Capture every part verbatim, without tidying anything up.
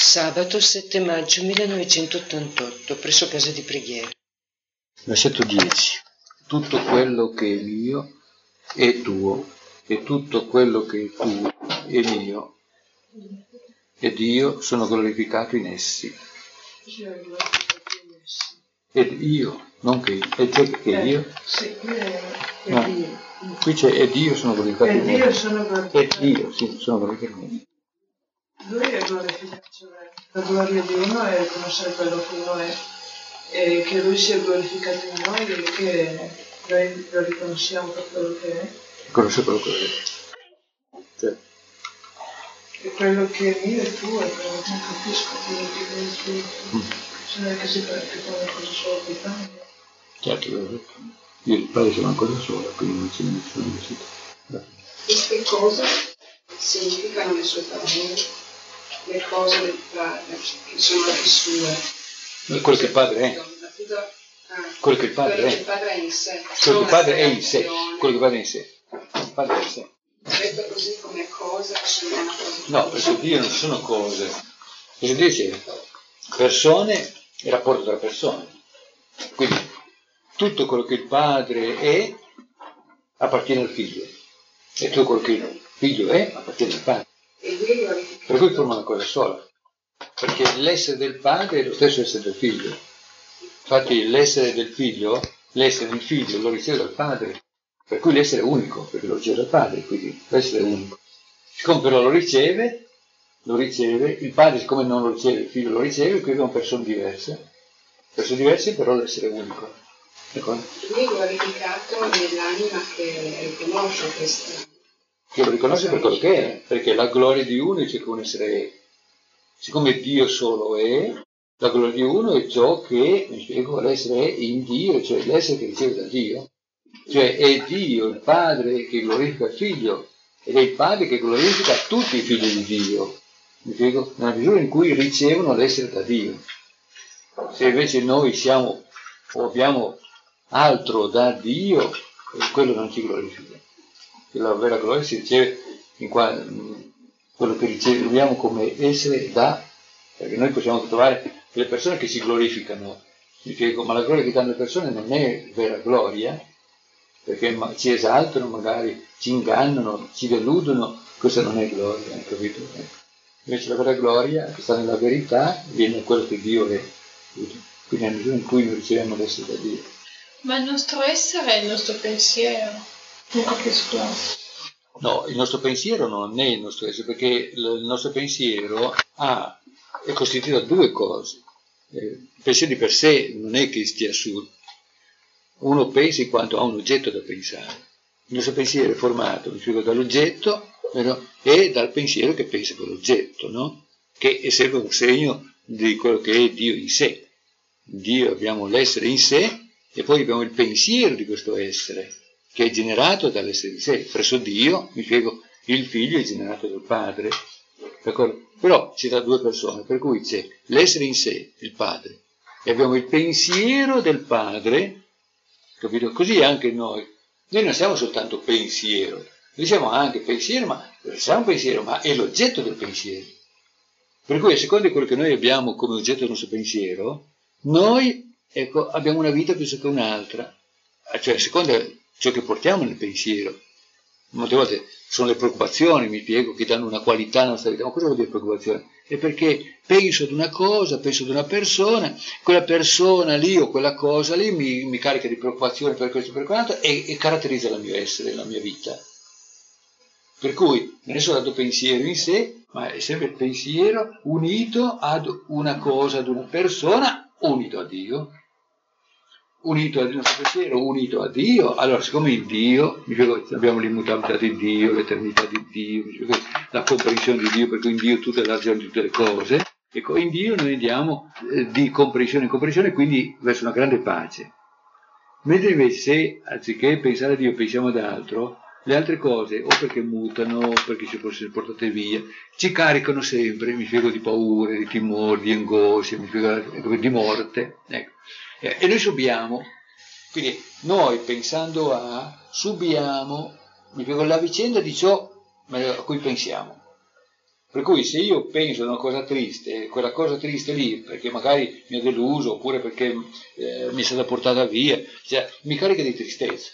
Sabato sette maggio millenovecentottantotto, presso casa di preghiera. Versetto dieci. Tutto quello che è mio è tuo, e tutto quello che è tuo è mio, ed io sono glorificato in essi. Ed io, non che io, e c'è che io? Sì, qui è No. Dio. Qui c'è ed io sono glorificato in Ed io essi. sono Ed glorificato. io, sì, sono glorificato in essi. Lui è glorificato, cioè la gloria di uno è riconoscere quello che uno è, e che lui sia glorificato in noi e che noi lo riconosciamo per quello che è. Riconosce quello che è. Cioè, E quello che è mio è tuo, e quello che non capisco, quello che è tuo. Se non è che si fa che fa una cosa solo con il padre. certo, io e il padre sono una cosa sola, quindi non c'è nessuna necessità. E che cosa significano le sue parole? Le cose del padre, che sono le sue. Quello che il padre è. Quello che il padre quello è. che il padre è in sé. Quello che il padre è in sé. Creazione. Quello che il padre è in sé. Il padre è in sé. Detto così come cose, sono una cosa. No, perché Dio non sono cose. Cosa dice? Persone e rapporto tra persone. Quindi tutto quello che il padre è appartiene al figlio. E tutto quello che il figlio è appartiene al padre. E lui è glorificato. Per cui forma una cosa sola. Perché l'essere del padre è lo stesso essere del figlio. Infatti l'essere del figlio, l'essere del figlio lo riceve dal padre. Per cui l'essere è unico, perché lo riceve dal padre, quindi l'essere è unico. Siccome però lo riceve, lo riceve, il padre siccome non lo riceve, il figlio lo riceve, quindi sono persone diverse. Persone diverse, però l'essere è unico. Ecco. Lui è glorificato nell'anima che riconosce questa. Che lo riconosce per quello che è, perché la gloria di uno dice che un essere è. Siccome Dio solo è, la gloria di uno è ciò che, mi spiego, l'essere è in Dio, cioè l'essere che riceve da Dio. Cioè è Dio, il Padre, che glorifica il Figlio, ed è il Padre che glorifica tutti i figli di Dio. Mi spiego? Nella misura in cui ricevono l'essere da Dio. Se invece noi siamo o abbiamo altro da Dio, quello non ci glorifica. La vera gloria si riceve in qua, quello che riceviamo come essere da, perché noi possiamo trovare delle persone che si glorificano, mi spiego, ma la gloria che danno le persone non è vera gloria, perché ci esaltano, magari ci ingannano, ci deludono, questa non è gloria, hai capito? Invece la vera gloria, che sta nella verità, viene da quello che Dio è, quindi nel misura in cui noi riceviamo l'essere da Dio. Ma il nostro essere è il nostro pensiero. Non capisco. No, il nostro pensiero non è il nostro essere, perché il nostro pensiero ha, è costituito da due cose. Il pensiero di per sé non è che stia su. Uno pensa in quanto ha un oggetto da pensare. Il nostro pensiero è formato, mi spiego, dall'oggetto e dal pensiero che pensa quell'oggetto, no? Che è sempre un segno di quello che è Dio in sé. Dio abbiamo l'essere in sé e poi abbiamo il pensiero di questo essere, che è generato dall'essere di sé. Presso Dio, mi spiego, il figlio è generato dal padre, d'accordo? Però ci da due persone, per cui c'è l'essere in sé, il padre, e abbiamo il pensiero del padre, capito? Così anche noi. Noi non siamo soltanto pensiero, noi siamo anche pensiero, ma siamo pensiero, ma è l'oggetto del pensiero. Per cui a seconda di quello che noi abbiamo come oggetto del nostro pensiero, noi, ecco, abbiamo una vita più che un'altra. Cioè, a seconda ciò che portiamo nel pensiero. Molte volte sono le preoccupazioni, mi spiego, che danno una qualità alla nostra vita. Ma cosa vuol dire preoccupazione? È perché penso ad una cosa, penso ad una persona, quella persona lì o quella cosa lì mi, mi carica di preoccupazione per questo e per quell'altro e, e caratterizza il mio essere, la mia vita. Per cui non è soltanto pensiero in sé, ma è sempre il pensiero unito ad una cosa, ad una persona, unito a Dio. Unito al nostro pensiero, unito a Dio. Allora, siccome il Dio, abbiamo l'immutabilità di Dio, l'eternità di Dio, la comprensione di Dio, perché in Dio tutta la ragione di tutte le cose, ecco, in Dio noi andiamo eh, di comprensione in comprensione, quindi verso una grande pace. Mentre invece se, anziché pensare a Dio, pensiamo ad altro, le altre cose, o perché mutano, o perché ci possono essere portate via, ci caricano sempre, mi spiego, di paure, di timori, di angosce, mi spiego, di morte, ecco. E noi subiamo, quindi noi pensando a, subiamo, mi spiego, la vicenda di ciò a cui pensiamo. Per cui se io penso ad una cosa triste, quella cosa triste lì, perché magari mi ha deluso, oppure perché eh, mi è stata portata via, cioè, mi carica di tristezza.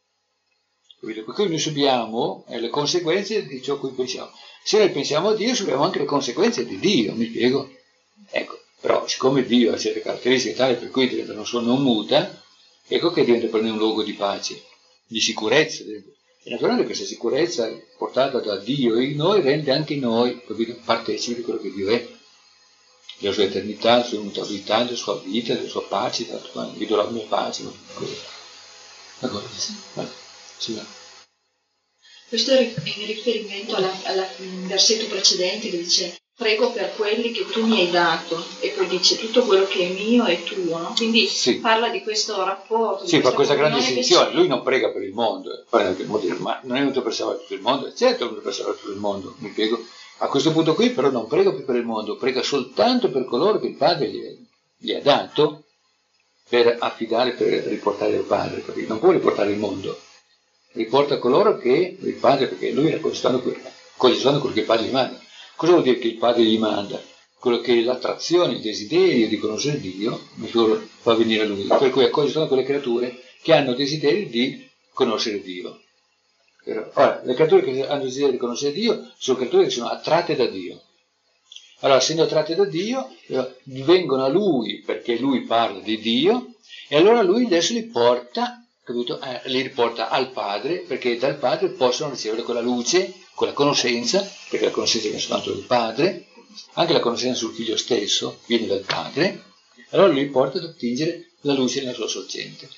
Per cui noi subiamo eh, le conseguenze di ciò a cui pensiamo. Se noi pensiamo a Dio, subiamo anche le conseguenze di Dio, mi spiego? Ecco, però siccome Dio ha certe caratteristiche tali per cui diventa non solo non muta, ecco che diventa per noi un luogo di pace, di sicurezza. E naturalmente questa sicurezza portata da Dio in noi rende anche noi, capito, partecipi di quello che Dio è, della sua eternità, della sua immutabilità, della sua vita, della sua pace, vi do la mia pace. D'accordo? Sì. Sì. Questo è in riferimento al versetto precedente che dice prego per quelli che tu mi hai dato, e poi dice tutto quello che è mio è tuo, no? Quindi sì, parla di questo rapporto. Sì, fa questa grande distinzione. Lui non prega per il mondo, ma non è venuto per salvare tutto il mondo, certo è venuto per salvare tutto il mondo, mi spiego. A questo punto qui però non prega più per il mondo, prega soltanto per coloro che il Padre gli, gli ha dato per affidare, per riportare al Padre, perché non può riportare il mondo, riporta coloro che il Padre, perché lui era costando quello che il Padre gli manda. Cosa vuol dire che il Padre gli manda? Quello che l'attrazione, il desiderio di conoscere Dio fa venire a lui, per cui accoglie sono quelle creature che hanno desiderio di conoscere Dio. Ora, le creature che hanno desiderio di conoscere Dio sono creature che sono attratte da Dio. Allora, essendo attratte da Dio, vengono a Lui perché Lui parla di Dio, e allora Lui adesso li porta, capito? Eh, li riporta al Padre, perché dal Padre possono ricevere quella luce, quella conoscenza, perché la conoscenza viene soltanto dal Padre, anche la conoscenza sul Figlio stesso viene dal Padre, allora Lui porta ad attingere la luce nella sua sorgente.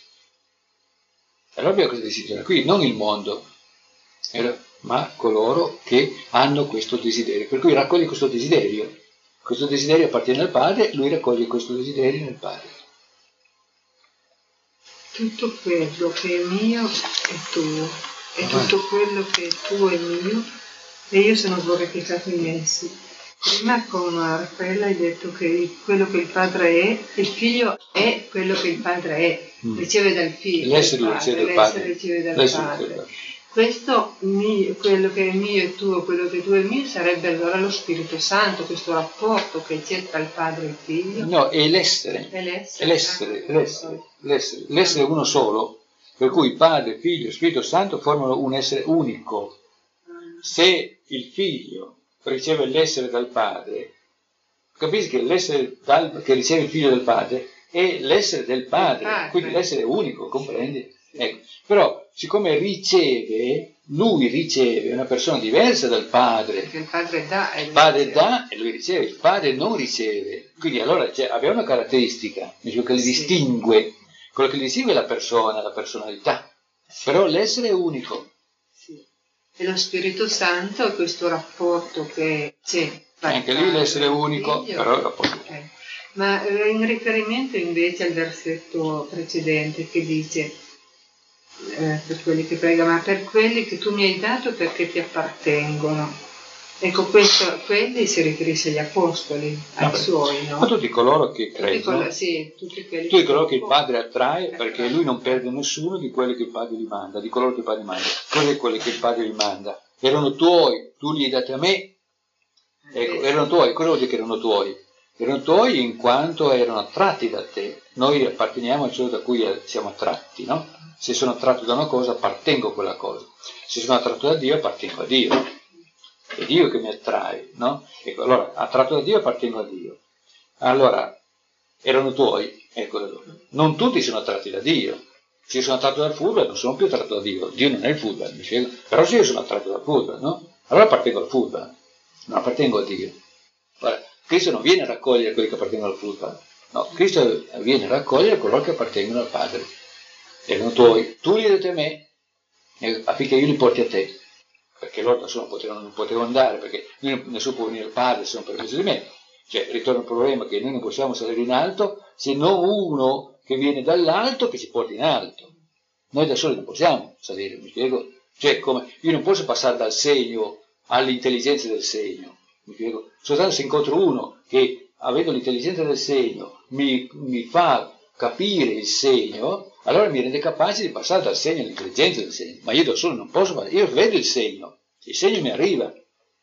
Allora abbiamo questa distinzione qui, non il mondo, ma coloro che hanno questo desiderio, per cui raccoglie questo desiderio, questo desiderio appartiene al Padre, lui raccoglie questo desiderio nel Padre. Tutto quello che è mio è tuo, e tutto quello che è tuo è mio, e io sono glorificato in essi. Prima con Raffaella hai detto che quello che il Padre è, il Figlio è quello che il Padre è, mm. riceve dal Figlio, l'essere lo riceve dal Padre. Riceve dal padre. Questo, mio, quello che è mio è tuo, quello che è tuo è mio, sarebbe allora lo Spirito Santo, questo rapporto che c'è tra il Padre e il Figlio. No, è l'essere, è l'essere, è l'essere, è l'essere, l'essere, l'essere uno solo, per cui Padre, Figlio e Spirito Santo formano un essere unico. Se il Figlio riceve l'essere dal Padre, capisci che l'essere dal, che riceve il Figlio dal Padre è l'essere del Padre, padre. Quindi l'essere unico, comprendi? Ecco. Però, siccome riceve, lui riceve una persona diversa dal Padre, perché il Padre dà e il Padre dà e lui riceve, il Padre non riceve. Quindi allora cioè, abbiamo una caratteristica che li distingue, quello che li distingue è la persona, la personalità, però l'essere è unico. Sì. E lo Spirito Santo è questo rapporto che c'è. Anche lì l'essere unico, figlio, però il rapporto. Okay. Ma in riferimento invece al versetto precedente che dice eh, per quelli che pregano, ma per quelli che tu mi hai dato perché ti appartengono. Ecco, questo, quelli si riferisce agli apostoli, ai no, suoi, no? Ma tutti coloro che credono, tutti, sì, tutti, quelli tutti coloro che il Padre attrae, perché lui non perde nessuno di quelli che il Padre gli manda, di coloro che il Padre gli manda. Cos'è quelli che il Padre gli manda? Erano tuoi, tu li hai dati a me, ecco, erano tuoi. Cosa vuol dire che erano tuoi? Erano tuoi in quanto erano attratti da te. Noi apparteniamo a ciò da cui siamo attratti, no? Se sono attratto da una cosa, appartengo a quella cosa. Se sono attratto da Dio, appartengo a Dio. È Dio che mi attrae, no? Ecco, allora, attratto da Dio, appartengo a Dio. Allora, erano tuoi, ecco, non tutti sono attratti da Dio. Se io sono attratto dal football, non sono più attratto da Dio. Dio non è il football, mi spiego. Però se io sono attratto dal football, no? Allora appartengo al football, non appartengo a Dio. Allora, Cristo non viene a raccogliere quelli che appartengono al football, no, Cristo viene a raccogliere coloro che appartengono al Padre. Erano tuoi, tu li hai dati a me, affinché io li porti a te, perché loro da solo non potevano, non potevano andare, perché nessuno può venire al Padre se non per mezzo di me. Cioè, ritorna il problema che noi non possiamo salire in alto se non uno che viene dall'alto che ci porta in alto. Noi da soli non possiamo salire, mi spiego? Cioè, come io non posso passare dal segno all'intelligenza del segno. Mi spiego? Soltanto se incontro uno che, avendo l'intelligenza del segno, mi, mi fa capire il segno, allora mi rende capace di passare dal segno all'intelligenza del segno. Ma io da solo non posso fare, io vedo il segno, il segno mi arriva,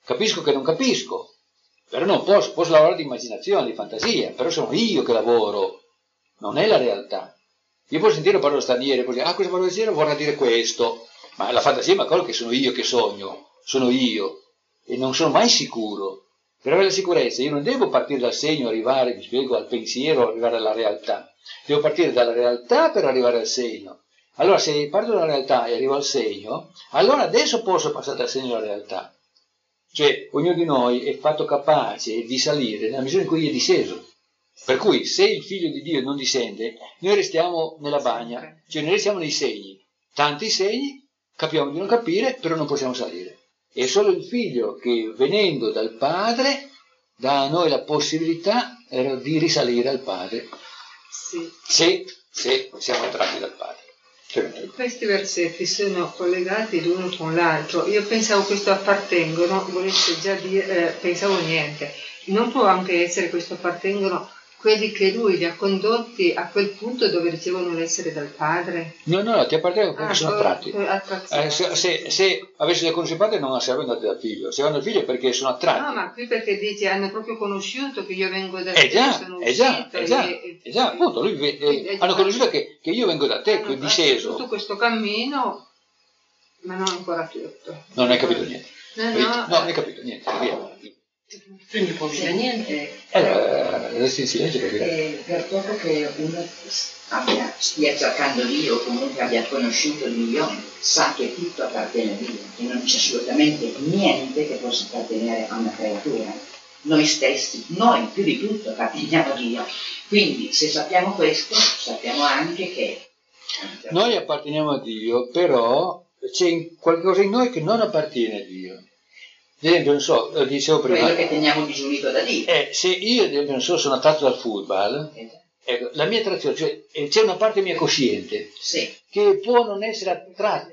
capisco che non capisco, però non posso, posso lavorare di immaginazione, di fantasia, però sono io che lavoro, non è la realtà. Io posso sentire parole straniere, posso dire, ah, questa parola straniera vorrà dire questo, ma la fantasia mi accorgo che sono io che sogno, sono io, e non sono mai sicuro. Per avere la sicurezza io non devo partire dal segno, arrivare, vi spiego, al pensiero, arrivare alla realtà. Devo partire dalla realtà per arrivare al segno. Allora se parto dalla realtà e arrivo al segno, allora adesso posso passare dal segno alla realtà. Cioè ognuno di noi è fatto capace di salire nella misura in cui è disceso. Per cui se il figlio di Dio non discende, noi restiamo nella bagna, cioè noi restiamo nei segni. Tanti segni, capiamo di non capire, però non possiamo salire. È solo il figlio che venendo dal padre dà a noi la possibilità di risalire al padre, sì. se, se siamo attratti dal padre. Cioè, questi versetti sono collegati l'uno con l'altro. Io pensavo questo appartengono, volesse già dire, eh, pensavo niente. Non può anche essere questo appartengono quelli che lui li ha condotti a quel punto dove ricevono l'essere dal padre? No, no, no, ti appartengono perché ah, sono attratti. Eh, se, se, se avessero conosciuto il padre non sarebbero andati dal figlio, se vanno dal figlio è perché sono attratti. No, ma qui perché dice hanno proprio conosciuto che io vengo da eh te, già, sono eh già, uscito. Eh già, e, eh già, appunto, lui, eh, hanno conosciuto che, che io vengo da te, hanno disceso. Tutto questo cammino, ma non ancora tutto. Non hai capito niente. No, no, no, non hai capito niente, via. Non gli può dire niente. Allora, resti in silenzio perché... Eh, per poco che uno abbia, stia cercando Dio o comunque abbia conosciuto Dio, sa che tutto appartiene a Dio, che non c'è assolutamente niente che possa appartenere a una creatura. Noi stessi, noi più di tutto apparteniamo a Dio. Quindi se sappiamo questo, sappiamo anche che... Noi apparteniamo a Dio, però c'è qualcosa in noi che non appartiene a Dio. Ad esempio, non so, dicevo prima... Quello che teniamo disgiunito da Dio. Eh, se io, ad esempio, non so, sono attratto dal football, ecco, la mia attrazione, cioè c'è una parte mia cosciente sì. che può non essere attratta.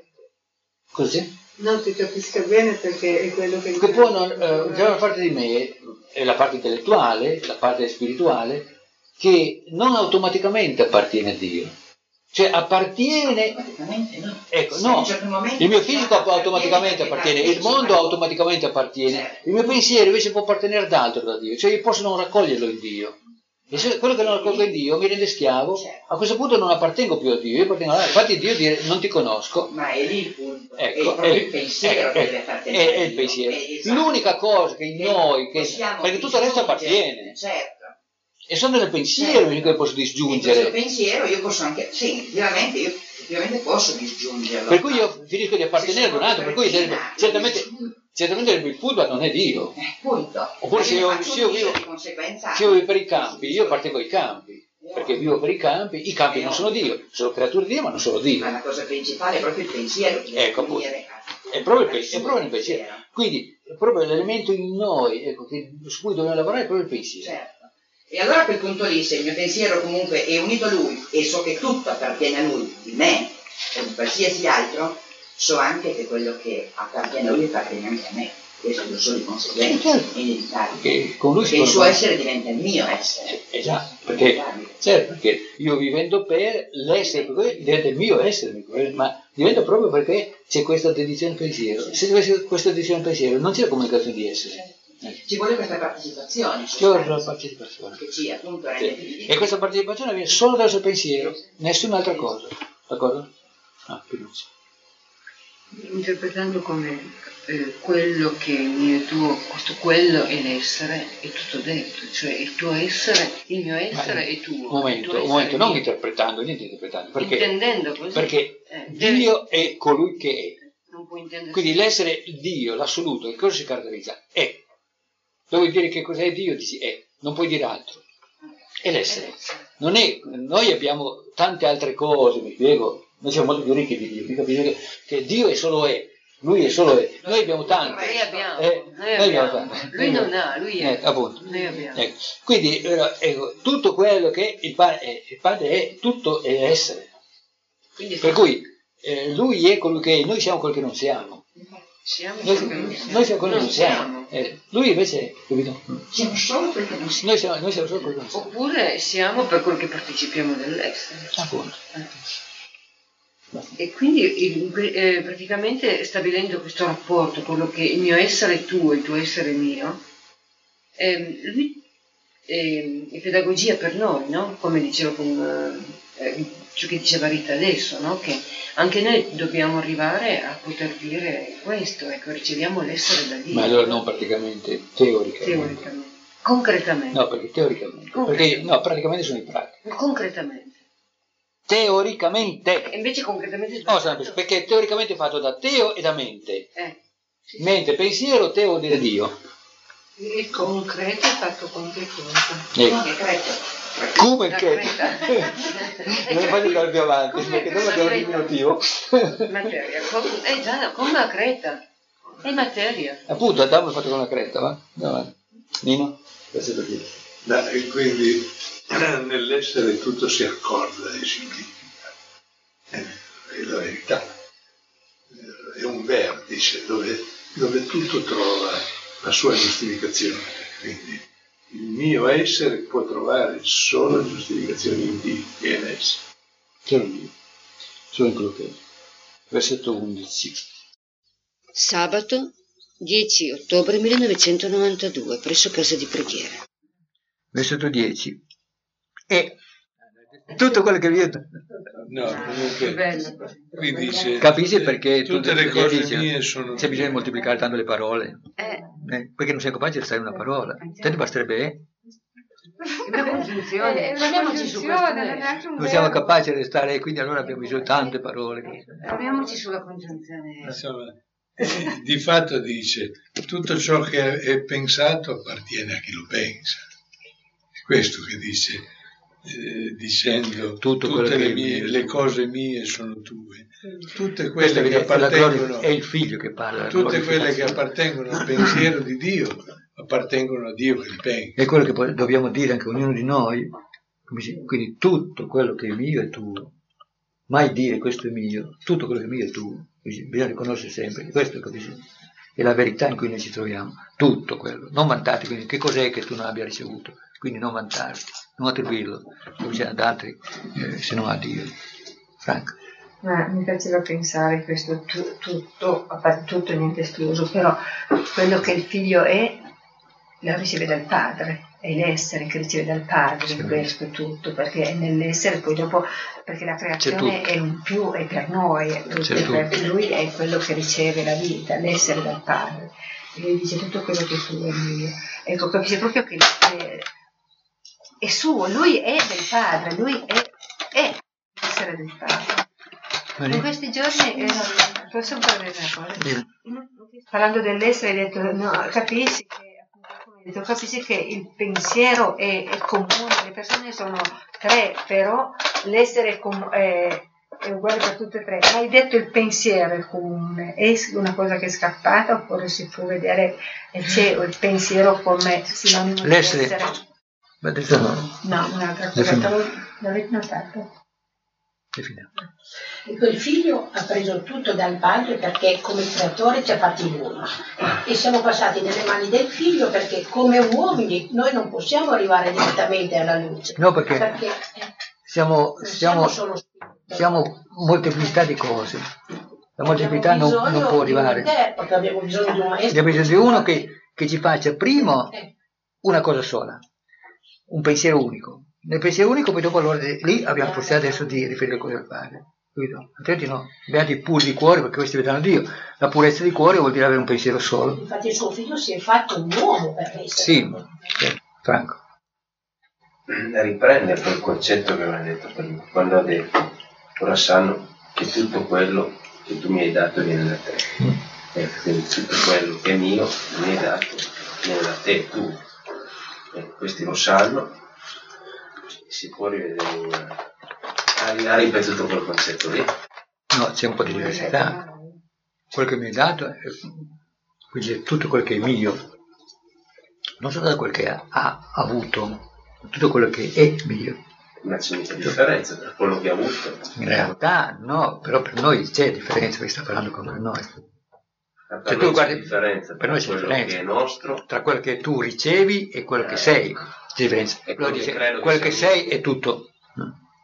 Così? Non ti capisco bene perché è quello che... Che può non... Eh, c'è una parte di me, è la parte intellettuale, la parte spirituale, che non automaticamente appartiene a Dio. Cioè appartiene, automaticamente no, ecco, no, il mio fisico automaticamente appartiene, il mondo automaticamente appartiene, il mio pensiero invece può appartenere ad altro da Dio, cioè io posso non raccoglierlo in Dio, e se quello che non raccolgo in Dio mi rende schiavo, a questo punto non appartengo più a Dio, io appartengo a Dio. Infatti Dio dice non ti conosco, ma è lì il punto, ecco, è il pensiero è, che deve appartenere, è, è il pensiero, l'unica cosa che in noi, che, perché tutto il resto appartiene. Certo. E sono nel pensiero certo. Che posso disgiungere. In questo pensiero io posso anche, sì, veramente io effettivamente posso disgiungerlo. Per cui io finisco di appartenere ad un altro, per cui deve, certamente, certamente il football non è Dio. Eh, punto. Oppure se io, se io vivo, se io vivo per i campi, io appartengo ai campi, perché vivo per i campi, i campi non sono Dio, sono creature di Dio ma non sono Dio. Ma la cosa principale è proprio il pensiero. Ecco, appunto. È proprio il, è proprio il pensiero. Quindi è proprio l'elemento in noi, ecco, che, su cui dobbiamo lavorare è proprio il pensiero. Certo. E allora a quel punto lì, se il mio pensiero comunque è unito a Lui e so che tutto appartiene a Lui, di me o di qualsiasi altro, so anche che quello che appartiene a Lui appartiene anche a me. Questo lo so di conseguenza, certo. È inevitabile. Perché, con lui perché il suo essere diventa il mio essere. Eh già, perché, certo, perché io vivendo per l'essere, per cui diventa il mio essere, ma diventa proprio perché c'è questa dedizione al pensiero. Se c'è questa dedizione al pensiero non c'è la comunicazione di essere. Ci vuole questa partecipazione. Ci vuole la partecipazione. Che ci appunto rende più sì. E questa partecipazione viene solo dal suo pensiero, nessun'altra cosa. D'accordo? Ah, più non c'è. Interpretando come eh, quello che è mio e tuo, questo quello è l'essere, è tutto detto, cioè il tuo essere, il mio essere Ma, è tuo. Un momento, un momento, non interpretando, niente interpretando, perché, intendendo così. Perché eh, Dio è colui che è. Non può intendere. Quindi l'essere Dio, l'assoluto, che cosa si caratterizza? È. Devi dire che cos'è Dio, dici è, non puoi dire altro. È l'essere. Non è, noi abbiamo tante altre cose, mi spiego, noi siamo molto più ricchi di Dio, mi capite che, che Dio è solo è, lui è solo è. Noi abbiamo tante. Noi abbiamo, eh, noi noi abbiamo. abbiamo tante. Lui non ha, lui è. Eh, appunto. Noi abbiamo. Ecco. Quindi ecco, tutto quello che il padre è, il padre è, tutto è essere. Quindi, per cui eh, lui è colui che è, noi siamo quello che non siamo. Siamo noi, siamo noi siamo quello che non siamo, eh, lui invece capito? Siamo solo quello che non siamo. Noi siamo, noi siamo solo quello che non siamo. Oppure siamo per quello che partecipiamo dell'essere. Appunto. Eh. E quindi eh, praticamente stabilendo questo rapporto, quello che il mio essere tuo, il tuo essere mio, eh, lui eh, è pedagogia per noi, no? Come dicevo con eh, ciò che diceva Rita adesso, no? Che anche noi dobbiamo arrivare a poter dire questo, ecco, riceviamo l'essere da Dio. Ma allora non praticamente, teoricamente. Teoricamente. Concretamente. No, perché teoricamente. Concretamente. Perché, no, praticamente sono i pratici. Concretamente. Teoricamente. E invece concretamente No, sempre, perché teoricamente è fatto da teo e da mente. Eh. Sì, sì. Mente, pensiero, teo vuol dire Dio. Il concreto è fatto con che cosa? Ecco. Come che? Non voglio andare più avanti, Come- perché come noi abbiamo il Creta? diminutivo. Materia. Com- eh già, come la creta. È materia. Appunto, Adamo è fatto con la creta, va? Andiamo avanti. Nino? Questo è per dire. Da- e quindi nell'essere tutto si accorda e simplifica. Eh, è la verità. Eh, È un vertice dove, dove tutto trova la sua giustificazione. Quindi il mio essere può trovare solo giustificazione in Dio e in esso. Solo Dio. Solo in quello che è. Versetto undici. Sabato dieci ottobre millenovecentonovantadue, presso casa di preghiera. Versetto dieci. E tutto quello che viene. No, comunque, qui dice, Capisci perché tutte tutte le cose dice, mie sono c'è bisogno di moltiplicare tanto le parole? Eh, Eh, perché non sei capace di stare una parola. Te ne basterebbe eh? è una congiunzione. È una Fermiamoci su questo. congiunzione, non è neanche un Non siamo verbo. capaci di restare, quindi allora abbiamo bisogno di tante parole. Fermiamoci sulla congiunzione. insomma, eh, di fatto dice tutto ciò che è pensato appartiene a chi lo pensa. È questo che dice, eh, dicendo Tutto quello tutte che le, è mie, mio. le cose mie sono tue, tutte Questo quelle è, che la gloria- appartengono, è il figlio che parla. la tutte quelle che glorificazione. appartengono al pensiero di Dio appartengono a Dio che li pensa. È quello che poi dobbiamo dire anche ognuno di noi. Come si- Quindi tutto quello che è mio è tuo. Mai dire questo è mio, tutto quello che è mio è tuo. Quindi bisogna riconoscere sempre che questo capisci? È la verità in cui noi ci troviamo. Tutto quello. Non vantarti, quindi che cos'è che tu non abbia ricevuto? Quindi non vantarti, non attribuirlo ad altri eh, se non a Dio. Franco. Ma mi faceva pensare questo tu- tutto, a parte tutto e niente escluso, però quello che il figlio è lo riceve dal padre, è l'essere che riceve dal padre, Sì. questo tutto, perché è nell'essere, poi dopo, perché la creazione tutto. è un più, è per noi, C'è e per tutto. lui è quello che riceve la vita, l'essere dal padre. E lui dice tutto quello che è tuo è mio. Ecco, capisce proprio che è, è suo, lui è del padre, lui è, è l'essere del padre. In questi giorni eh, posso parlare una cosa? Sì. Parlando dell'essere hai detto no, capisci che, come hai detto, capisci che il pensiero è, è comune, le persone sono tre, però l'essere è, com- è, è uguale per tutte e tre. Ma hai detto il pensiero è comune, è una cosa che è scappata oppure si può vedere e c'è il pensiero come sinonimo di L'essere. essere? Ma adesso no. No, un'altra cosa, Definiamo. però l'avete notato? Definiamo. E quel figlio ha preso tutto dal padre perché come creatore ci ha fatti l'uomo e siamo passati nelle mani del figlio perché come uomini noi non possiamo arrivare direttamente alla luce. No, perché Perché eh, siamo, non siamo, siamo solo spirito. siamo molteplicità di cose. La molteplicità non, Abbiamo non può bisogno di un arrivare. interprete, abbiamo bisogno di un maestro. Abbiamo bisogno di uno che, che ci faccia prima Eh, una cosa sola, un pensiero unico. Nel pensiero unico poi dopo allora lì abbiamo la possibilità adesso di riferire cose al Padre. Capito? Altrimenti no, beati puri di cuore perché questi vedranno Dio. La purezza di cuore vuol dire avere un pensiero solo. Infatti il suo figlio si è fatto un uomo per essere. Sì, sì. Franco. Riprende quel concetto che aveva detto prima, quando ha detto ora sanno che tutto quello che tu mi hai dato viene da te. E quindi tutto quello che è mio mi hai dato viene da te, tu. E questi lo sanno, si può rivedere una... Ha ripetuto quel concetto lì. No, c'è un po' di diversità. Quello che mi hai dato è, quindi è tutto quel che è mio, non solo quel che ha, ha avuto, tutto quello che è mio. Ma c'è mica differenza tra quello che ha avuto. In realtà no, però per noi c'è differenza, perché sta parlando con noi. Per Cioè, noi tu guardi, c'è differenza per noi c'è tra quello differenza che è nostro. tra quello che tu ricevi e quello che sei. C'è differenza. E Quello quello che dice, credo che quello che sia sei mio. è tutto.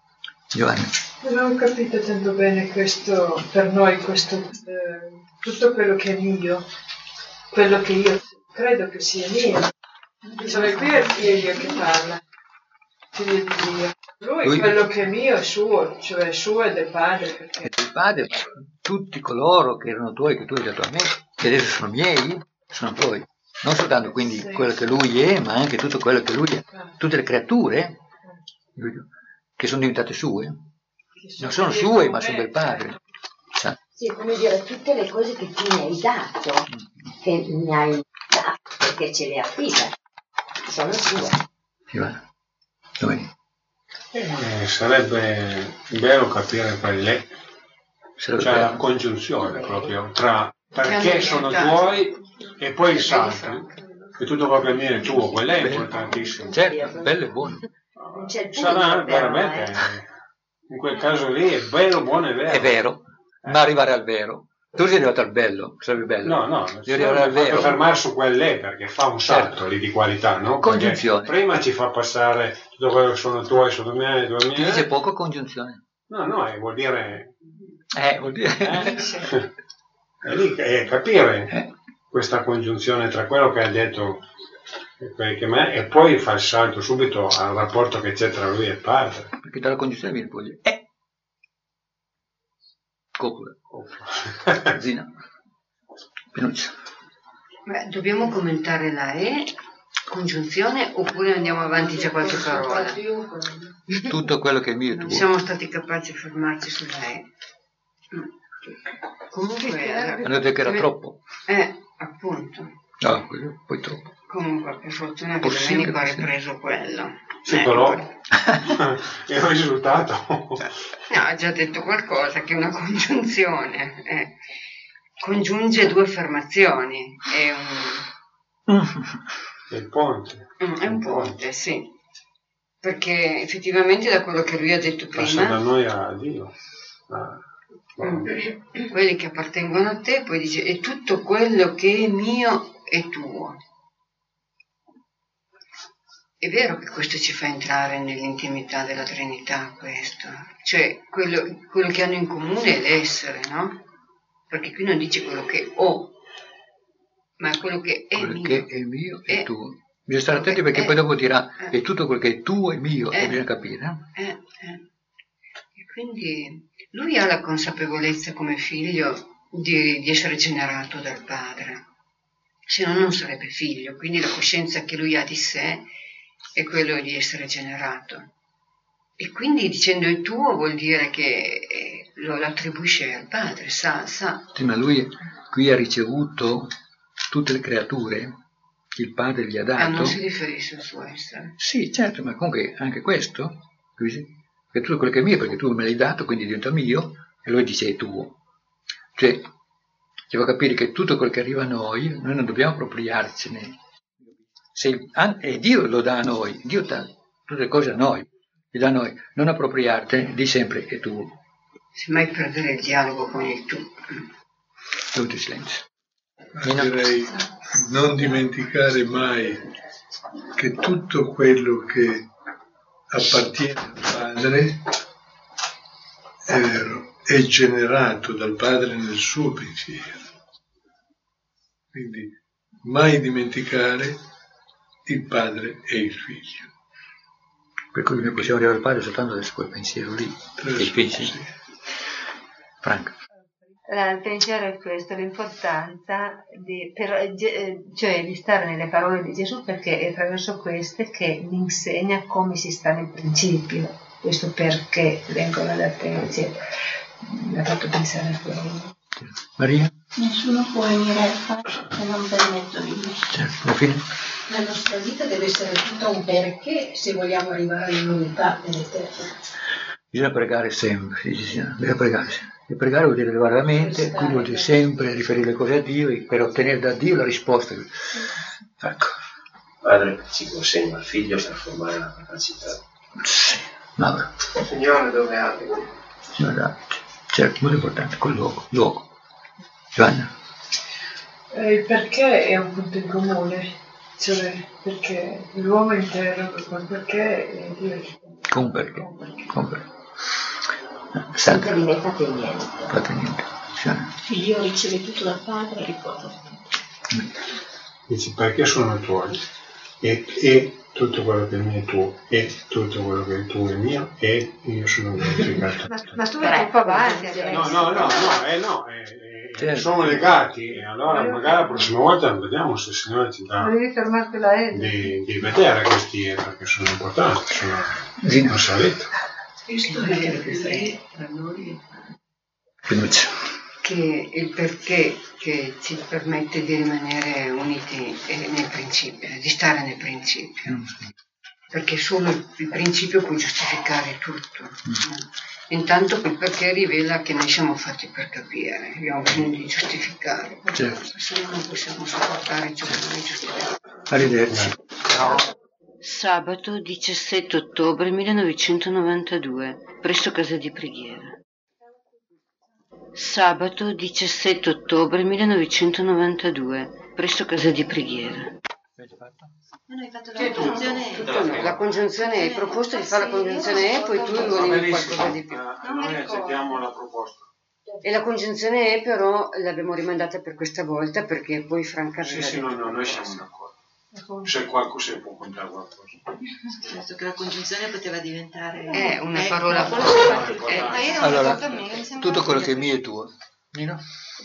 Giovanni. Non ho capito tanto bene questo, per noi, questo, eh, tutto quello che è mio, quello che io credo che sia mio. Cioè, qui è il figlio che parla, figlio di Dio. Lui, Lui quello che è mio è suo, cioè suo è del padre. Perché... È del padre, ma tutti coloro che erano tuoi, che tu hai dato a me, che adesso sono miei, sono tuoi. Non soltanto quindi sì. quello che lui è, ma anche tutto quello che lui è. Tutte le creature che sono diventate sue, non sono sue, ma sono del padre. Sa? Sì, è come dire, tutte le cose che tu mi hai dato, che mi hai dato, perché ce le affida, sono sue. Ivana, dove? Eh, sarebbe bello capire quelle, cioè la congiunzione proprio tra perché sono tuoi e poi il salto, che tutto quello che viene tuo, quello è importantissimo. Certo, bello e buono. Sarà veramente, in quel caso lì è bello, buono e vero. È vero, ma arrivare al vero. Tu sei arrivato al bello, sarebbe bello. No, no, devi arrivare al vero. fermare su quell'è perché fa un salto certo. lì di qualità, no? Congiunzione. Perché prima ci fa passare tutto quello che sono tuoi, sono miei, tuoi miei. Ti dice poco congiunzione. No, no, eh, vuol dire... Eh, vuol dire... Eh, è lì, è capire eh. questa congiunzione tra quello che hai detto e, che me, e poi fa il salto subito al rapporto che c'è tra lui e il padre. Perché dalla congiunzione viene poi... Eh! Copula. Zina. Pinuccia. Beh, dobbiamo commentare la E, congiunzione, oppure andiamo avanti, c'è qualche parola? Tutto quello che è mio e tuo. Non siamo stati capaci di fermarci sulla E. Comunque... Hanno detto che era troppo. Eh, appunto. No, poi troppo. Comunque, per fortuna che Domenico ha ripreso quello. Sì, eh, però è un risultato. No, ha già detto qualcosa, che è una congiunzione. Eh. Congiunge due affermazioni. È un... È il ponte. Mm, è un ponte, sì. Perché effettivamente da quello che lui ha detto prima... Passa da noi a Dio. Ah. Mm. Quelli che appartengono a te, poi dice, e tutto quello che è mio è tuo. È vero che questo ci fa entrare nell'intimità della Trinità, questo. Cioè, quello, quello che hanno in comune è l'essere, no? Perché qui non dice quello che ho, ma quello che è quello mio. che è mio è, è tuo. Bisogna stare attenti perché è, poi dopo dirà, eh, è tutto quello che è tuo è mio, eh, e bisogna capire. Eh, eh. E quindi lui ha la consapevolezza come figlio di, di essere generato dal padre, se no non sarebbe figlio, quindi la coscienza che lui ha di sé è quello di essere generato. E quindi dicendo è tuo vuol dire che eh, lo, lo attribuisce al padre, sa, sa. Sì, ma lui qui ha ricevuto tutte le creature che il padre gli ha dato. Ah, non si riferisce al suo essere. Sì, certo, ma comunque anche questo, così, che tutto quello che è mio, perché tu me l'hai dato, quindi diventa mio, e lui dice è tuo. Cioè, ci fa capire che tutto quello che arriva a noi, noi non dobbiamo appropriarcene. Se, e Dio lo dà a noi, Dio dà tutte le cose a noi, li dà a noi, non appropriartene, di sempre è tuo. Semmai perdere il dialogo con il tu. Tutto in silenzio. Direi non dimenticare mai che tutto quello che appartiene al Padre è vero, è generato dal Padre nel suo pensiero. Quindi mai dimenticare il Padre e il Figlio. Per cui noi possiamo arrivare al Padre soltanto adesso quel pensiero lì, il pensiero. Sì. Franco. Il pensiero è questo, l'importanza di, per, cioè di stare nelle parole di Gesù, perché è attraverso queste che mi insegna come si sta nel principio, questo perché vengono da te, eccetera. Mi ha fatto pensare a quello. Maria? Nessuno può venire al Padre se non per mezzo di me. Certo, alla fine. La nostra vita deve essere tutta un perché se vogliamo arrivare all'unità dell'Eterno. Bisogna pregare sempre, sì, sì, bisogna pregare sempre. E pregare vuol dire levare la mente, quindi vuol dire sempre riferire le cose a Dio per ottenere da Dio la risposta. Ecco. Padre ci consegna al Figlio per formare la capacità. Sì, Mauro. Signore, dove abiti? Signore, certo, molto importante, quel luogo, luogo. Giovanna? Eh, il perché è un punto in comune, cioè perché l'uomo intero, con perché è Dio. Con perché? Con perché. senza di me fate niente. Fate niente. Cioè. Figlio riceve tutto dal padre e riporta tutto. Dici perché sono tuoi e, e tutto quello che è mio è tuo e tutto quello che è tuo è mio e io sono glorificato. Ma, ma tu vai un po' avanti adesso. No, no, no, no, eh, no eh, eh, sono legati e allora magari la prossima volta vediamo se il Signore ci dà di, di vedere questi eh, perché sono importanti, sono non salito. Questo è che tra noi Fiducia. che il perché che ci permette di rimanere uniti nel principio, di stare nel principio. Mm. Perché solo il, il principio può giustificare tutto. Mm. Intanto quel perché rivela che noi siamo fatti per capire, abbiamo bisogno di giustificare, certo. Se no non possiamo sopportare ciò che non è giustificato. Arrivederci. Ciao. Sabato diciassette ottobre millenovecentonovantadue, presso casa di preghiera. Sabato diciassette ottobre millenovecentonovantadue, presso casa di preghiera. Non hai fatto la congiunzione E. No, la congiunzione E, hai proposto di fare la congiunzione E e poi tu volevi qualcosa di più. Noi accettiamo la proposta. E la congiunzione E però l'abbiamo rimandata per questa volta perché poi Franca... Sì, sì, no, no, noi siamo d'accordo. Se qualcuno si può contare qualcosa. Nel senso che la congiunzione poteva diventare eh, una eh, parola eh, eh, ma io non allora, ricordo me, mi sembra tutto quello che è mio è tuo. Nino?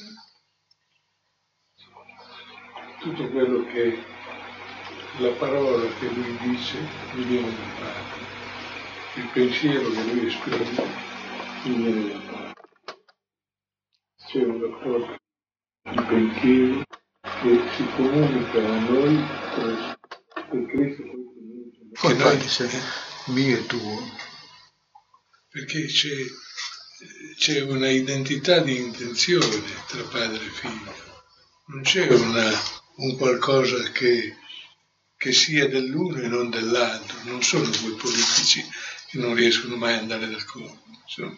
Tutto quello che la parola che lui dice mi viene dal Padre, il pensiero che lui esprime mi viene dal Padre. C'è un rapporto di pensiero che si comunica a noi per Cristo. Come fai di sé? Mio e tuo. Perché c'è, c'è una identità di intenzione tra padre e figlio. Non c'è una, un qualcosa che, che sia dell'uno e non dell'altro. Non sono due politici che non riescono mai ad andare d'accordo. Insomma.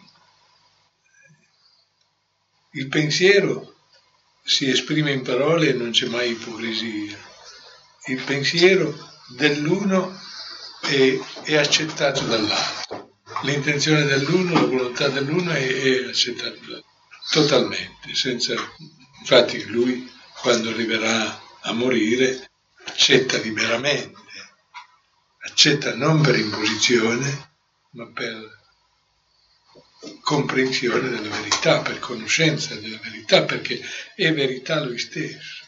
Il pensiero si esprime in parole e non c'è mai ipocrisia. Il pensiero dell'uno è, è accettato dall'altro. L'intenzione dell'uno, la volontà dell'uno è, è accettata dall'altro. Totalmente. Senza... Infatti lui, quando arriverà a morire, accetta liberamente. Accetta non per imposizione, ma per comprensione della verità, per conoscenza della verità, perché è verità lui stesso.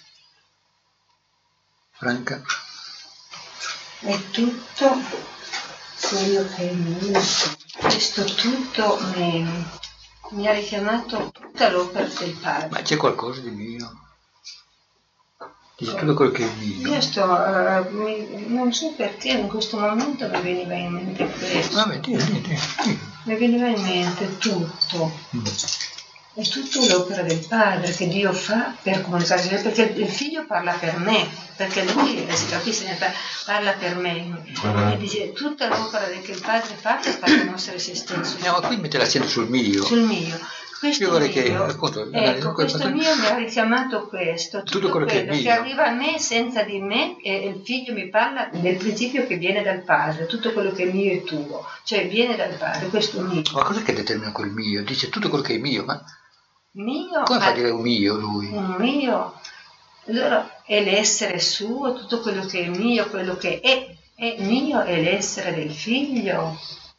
Franca? È tutto quello che è mio. Questo tutto mi, mi ha richiamato tutta l'opera del Padre. Ma c'è qualcosa di mio? Dice tutto quello che è mio. Io sto, uh, mi, non so perché in questo momento mi veniva in mente questo. Vabbè, dì, dì, dì. Mi veniva in mente tutto. Mm. È tutta l'opera del Padre che Dio fa per comunicare, perché il Figlio parla per me, perché lui, si capisce, parla per me. E dice tutta l'opera che il Padre fa per far conoscere se stesso. No, ma qui mette l'accento sul mio. Sul mio. Questo Io vorrei mio, che, appunto, ecco, questo fatto... mio mi ha richiamato questo, tutto, tutto quello, quello che, che arriva a me senza di me, e il Figlio mi parla del principio che viene dal Padre, tutto quello che è mio è tuo, cioè viene dal Padre, questo mio. Ma cos'è che determina quel mio? Dice tutto quello che è mio, ma mio, come fa a dire un mio lui? Un mio, allora è l'essere suo, tutto quello che è mio, quello che è, è mio è l'essere del Figlio.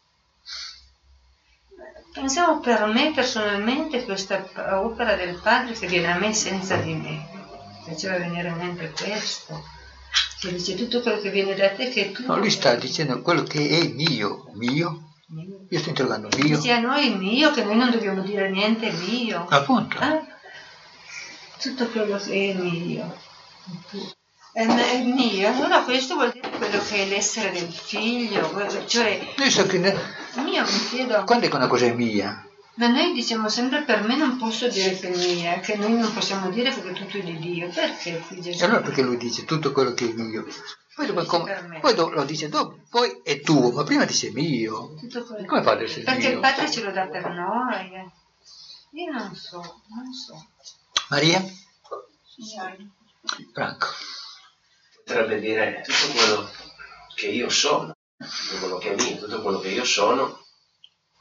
Pensiamo per me personalmente questa opera del Padre che viene a me senza di me. Faceva venire in mente questo. Che dice tutto quello che viene da te che è tuo. No, lui sta dicendo quello che è mio. Mio? Mio. Io sto interrogando mio. Dice a noi mio, che noi non dobbiamo dire niente mio. Appunto. Eh? Tutto quello che è mio. È mio. Allora questo vuol dire quello che è l'essere del Figlio. Cioè... Io so che... Mio, mi chiedo. Quando è che una cosa è mia? Ma noi diciamo sempre per me non posso dire che è mia, che noi non possiamo dire perché tutto è di Dio. Perché qui Gesù? E allora perché lui dice tutto quello che è mio? Poi, dopo, come, poi dopo lo dice dopo, poi è tuo, ma prima dice mio. Come fa ad essere perché mio? Il Padre ce lo dà per noi. Io non so, non so. Maria? Sì. Franco. Potrebbe dire tutto quello che io sono, tutto quello che è mio, tutto quello che io sono,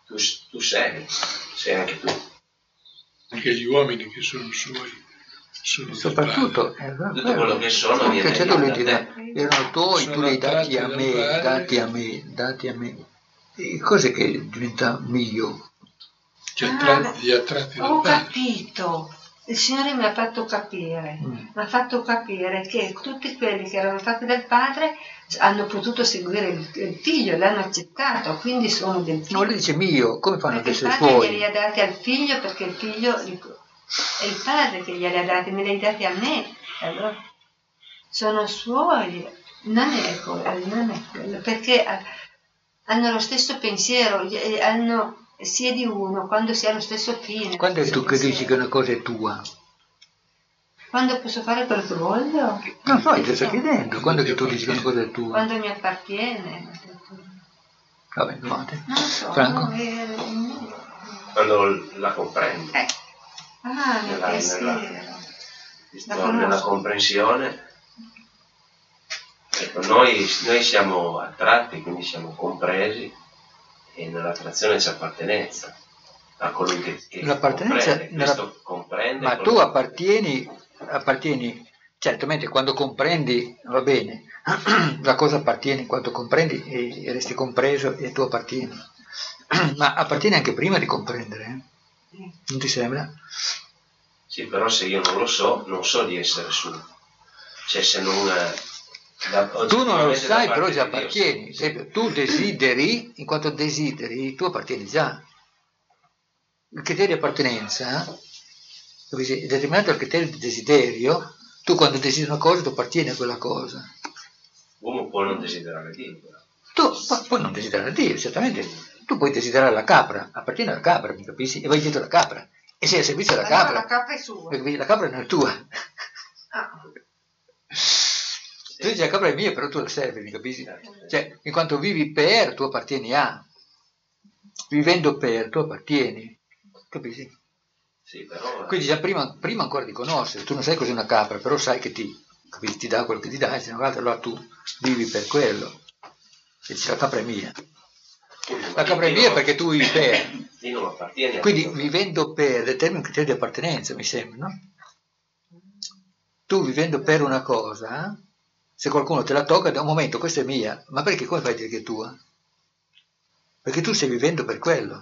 tu, tu sei, sei anche tu. Anche gli uomini che sono suoi sono soprattutto eh, tutto quello che sono viene da te. Erano tuoi, tu li hai dati a me, dati a me, dati a me. E cos'è che diventa mio? Cioè, tra, gli attratti ho capito. Il Signore mi ha fatto capire, mm. mi ha fatto capire che tutti quelli che erano fatti dal padre hanno potuto seguire il, il figlio, l'hanno accettato, quindi sono del figlio. No, lui dice mio, come fanno perché ad essere il padre suoi? glieli ha dati al figlio perché il figlio è il padre che glieli ha dati, me li hai dati a me, allora sono suoi, non è quello, non è quello, perché hanno lo stesso pensiero, hanno si è di uno quando si ha lo stesso fine. Quando è tu che dici che una cosa è tua? Quando posso fare quello che voglio? Non so, ti sto chiedendo, quando è che tu dici che una cosa è tua? Quando mi appartiene. Vabbè, domande. Non lo so. Franco? No, è... Quando la comprendi. Eh. Ah, nel nella, pensiero. Nella, nella comprensione. Ecco, noi, noi siamo attratti, quindi siamo compresi. E nell'attrazione c'è appartenenza a colui che, che l'appartenenza comprende, nella... comprende ma tu appartieni, appartieni, certamente quando comprendi va bene, la cosa appartiene quando comprendi e resti compreso e tu appartieni, ma appartieni anche prima di comprendere, eh? Non ti sembra? Sì, però se io non lo so, non so di essere suo, cioè se non... Da, tu non lo sai, però già appartieni. Esempio, tu desideri, in quanto desideri, tu appartieni già. Il criterio di appartenenza è determinato dal criterio di desiderio. Tu quando desideri una cosa, tu appartieni a quella cosa. L'uomo può non desiderare Dio. Tu pu- puoi non desiderare Dio, certamente. Tu puoi desiderare la capra, appartieni alla capra, mi capisci? E vai dietro la capra. E sei al servizio della allora, capra. La capra è sua. La capra non è tua. Ah. Tu dici la capra è mia, però tu la servi, mi capisci? Cioè, in quanto vivi per, tu appartieni a. Vivendo per, tu appartieni. Capisci? Sì, però... Quindi già prima, prima ancora di conoscere, tu non sai cos'è una capra, però sai che ti, capisci, ti dà quello che ti dà, e se non allora tu vivi per quello. E dici la capra è mia. La capra è mia perché tu vivi per. Non appartieni. Quindi vivendo per determina un criterio di appartenenza, mi sembra, no? Tu vivendo per una cosa... Se qualcuno te la tocca, da un momento, questa è mia, ma perché come fai a dire che è tua? Perché tu stai vivendo per quello.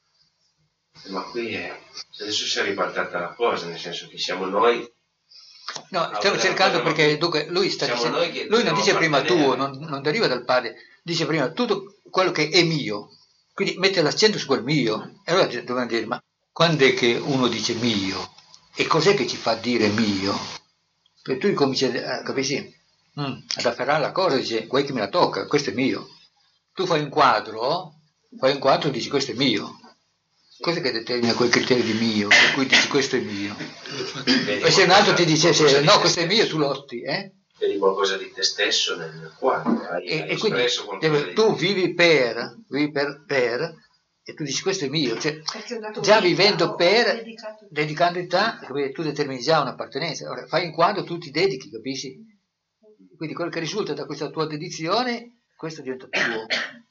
Ma qui è, adesso si è ribaltata la cosa, nel senso che siamo noi... No, stiamo cercando perché dunque, lui, sta dicendo, lui non dice prima tuo, non, non deriva dal padre, dice prima tutto quello che è mio, quindi mette l'accento su quel mio. E allora dobbiamo dire, ma quando è che uno dice mio? E cos'è che ci fa dire mio? Perché tu cominci a, capisci? Mm, ad afferrare la cosa, dice vuoi che me la tocca, questo è mio. Tu fai un quadro, fai un quadro e dici questo è mio. Cos'è che determina quel criterio di mio, per cui dici questo è mio? E se un altro ti dicesse no, questo è mio, tu lotti, eh? Vedi qualcosa di te stesso nel quadro, hai, e, hai e quindi deve, tu vivi per, vivi per, per, e tu dici questo è mio, cioè, già vivendo per, dedicandoti a te, tu determini già un'appartenenza. Ora, fai un quadro, tu ti dedichi, capisci? Quindi quello che risulta da questa tua dedizione, questo diventa tuo.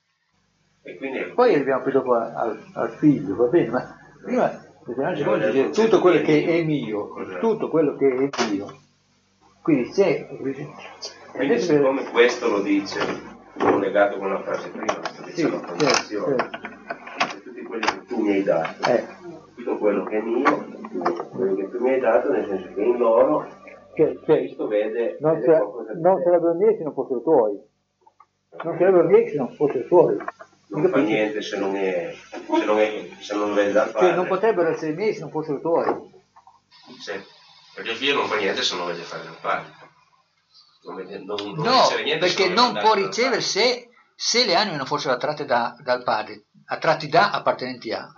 E quindi... Poi arriviamo più dopo al, al figlio, va bene, ma prima dice, tutto quello che è mio, tutto quello che è mio. Quindi c'è... Quindi siccome questo lo dice, l'ho legato con la frase prima, sto dicendo la fondazione, tutti quelli che tu mi hai dato, eh. tutto quello che è mio, quello che tu mi hai dato, nel senso che in loro... Che, che Cristo vede, non, vede ce, non sarebbero miei se non fossero tuoi, non sarebbero miei se non fossero tuoi. Non fa niente se non è, se non è, se non vede dal padre. Cioè, non potrebbero essere miei se non fossero tuoi. Sì, perché il figlio non fa niente se non vede fare dal padre. Non vede, non, non no, niente perché non può ricevere se, se le anime non fossero attratte da, dal padre, attratti da, appartenenti a.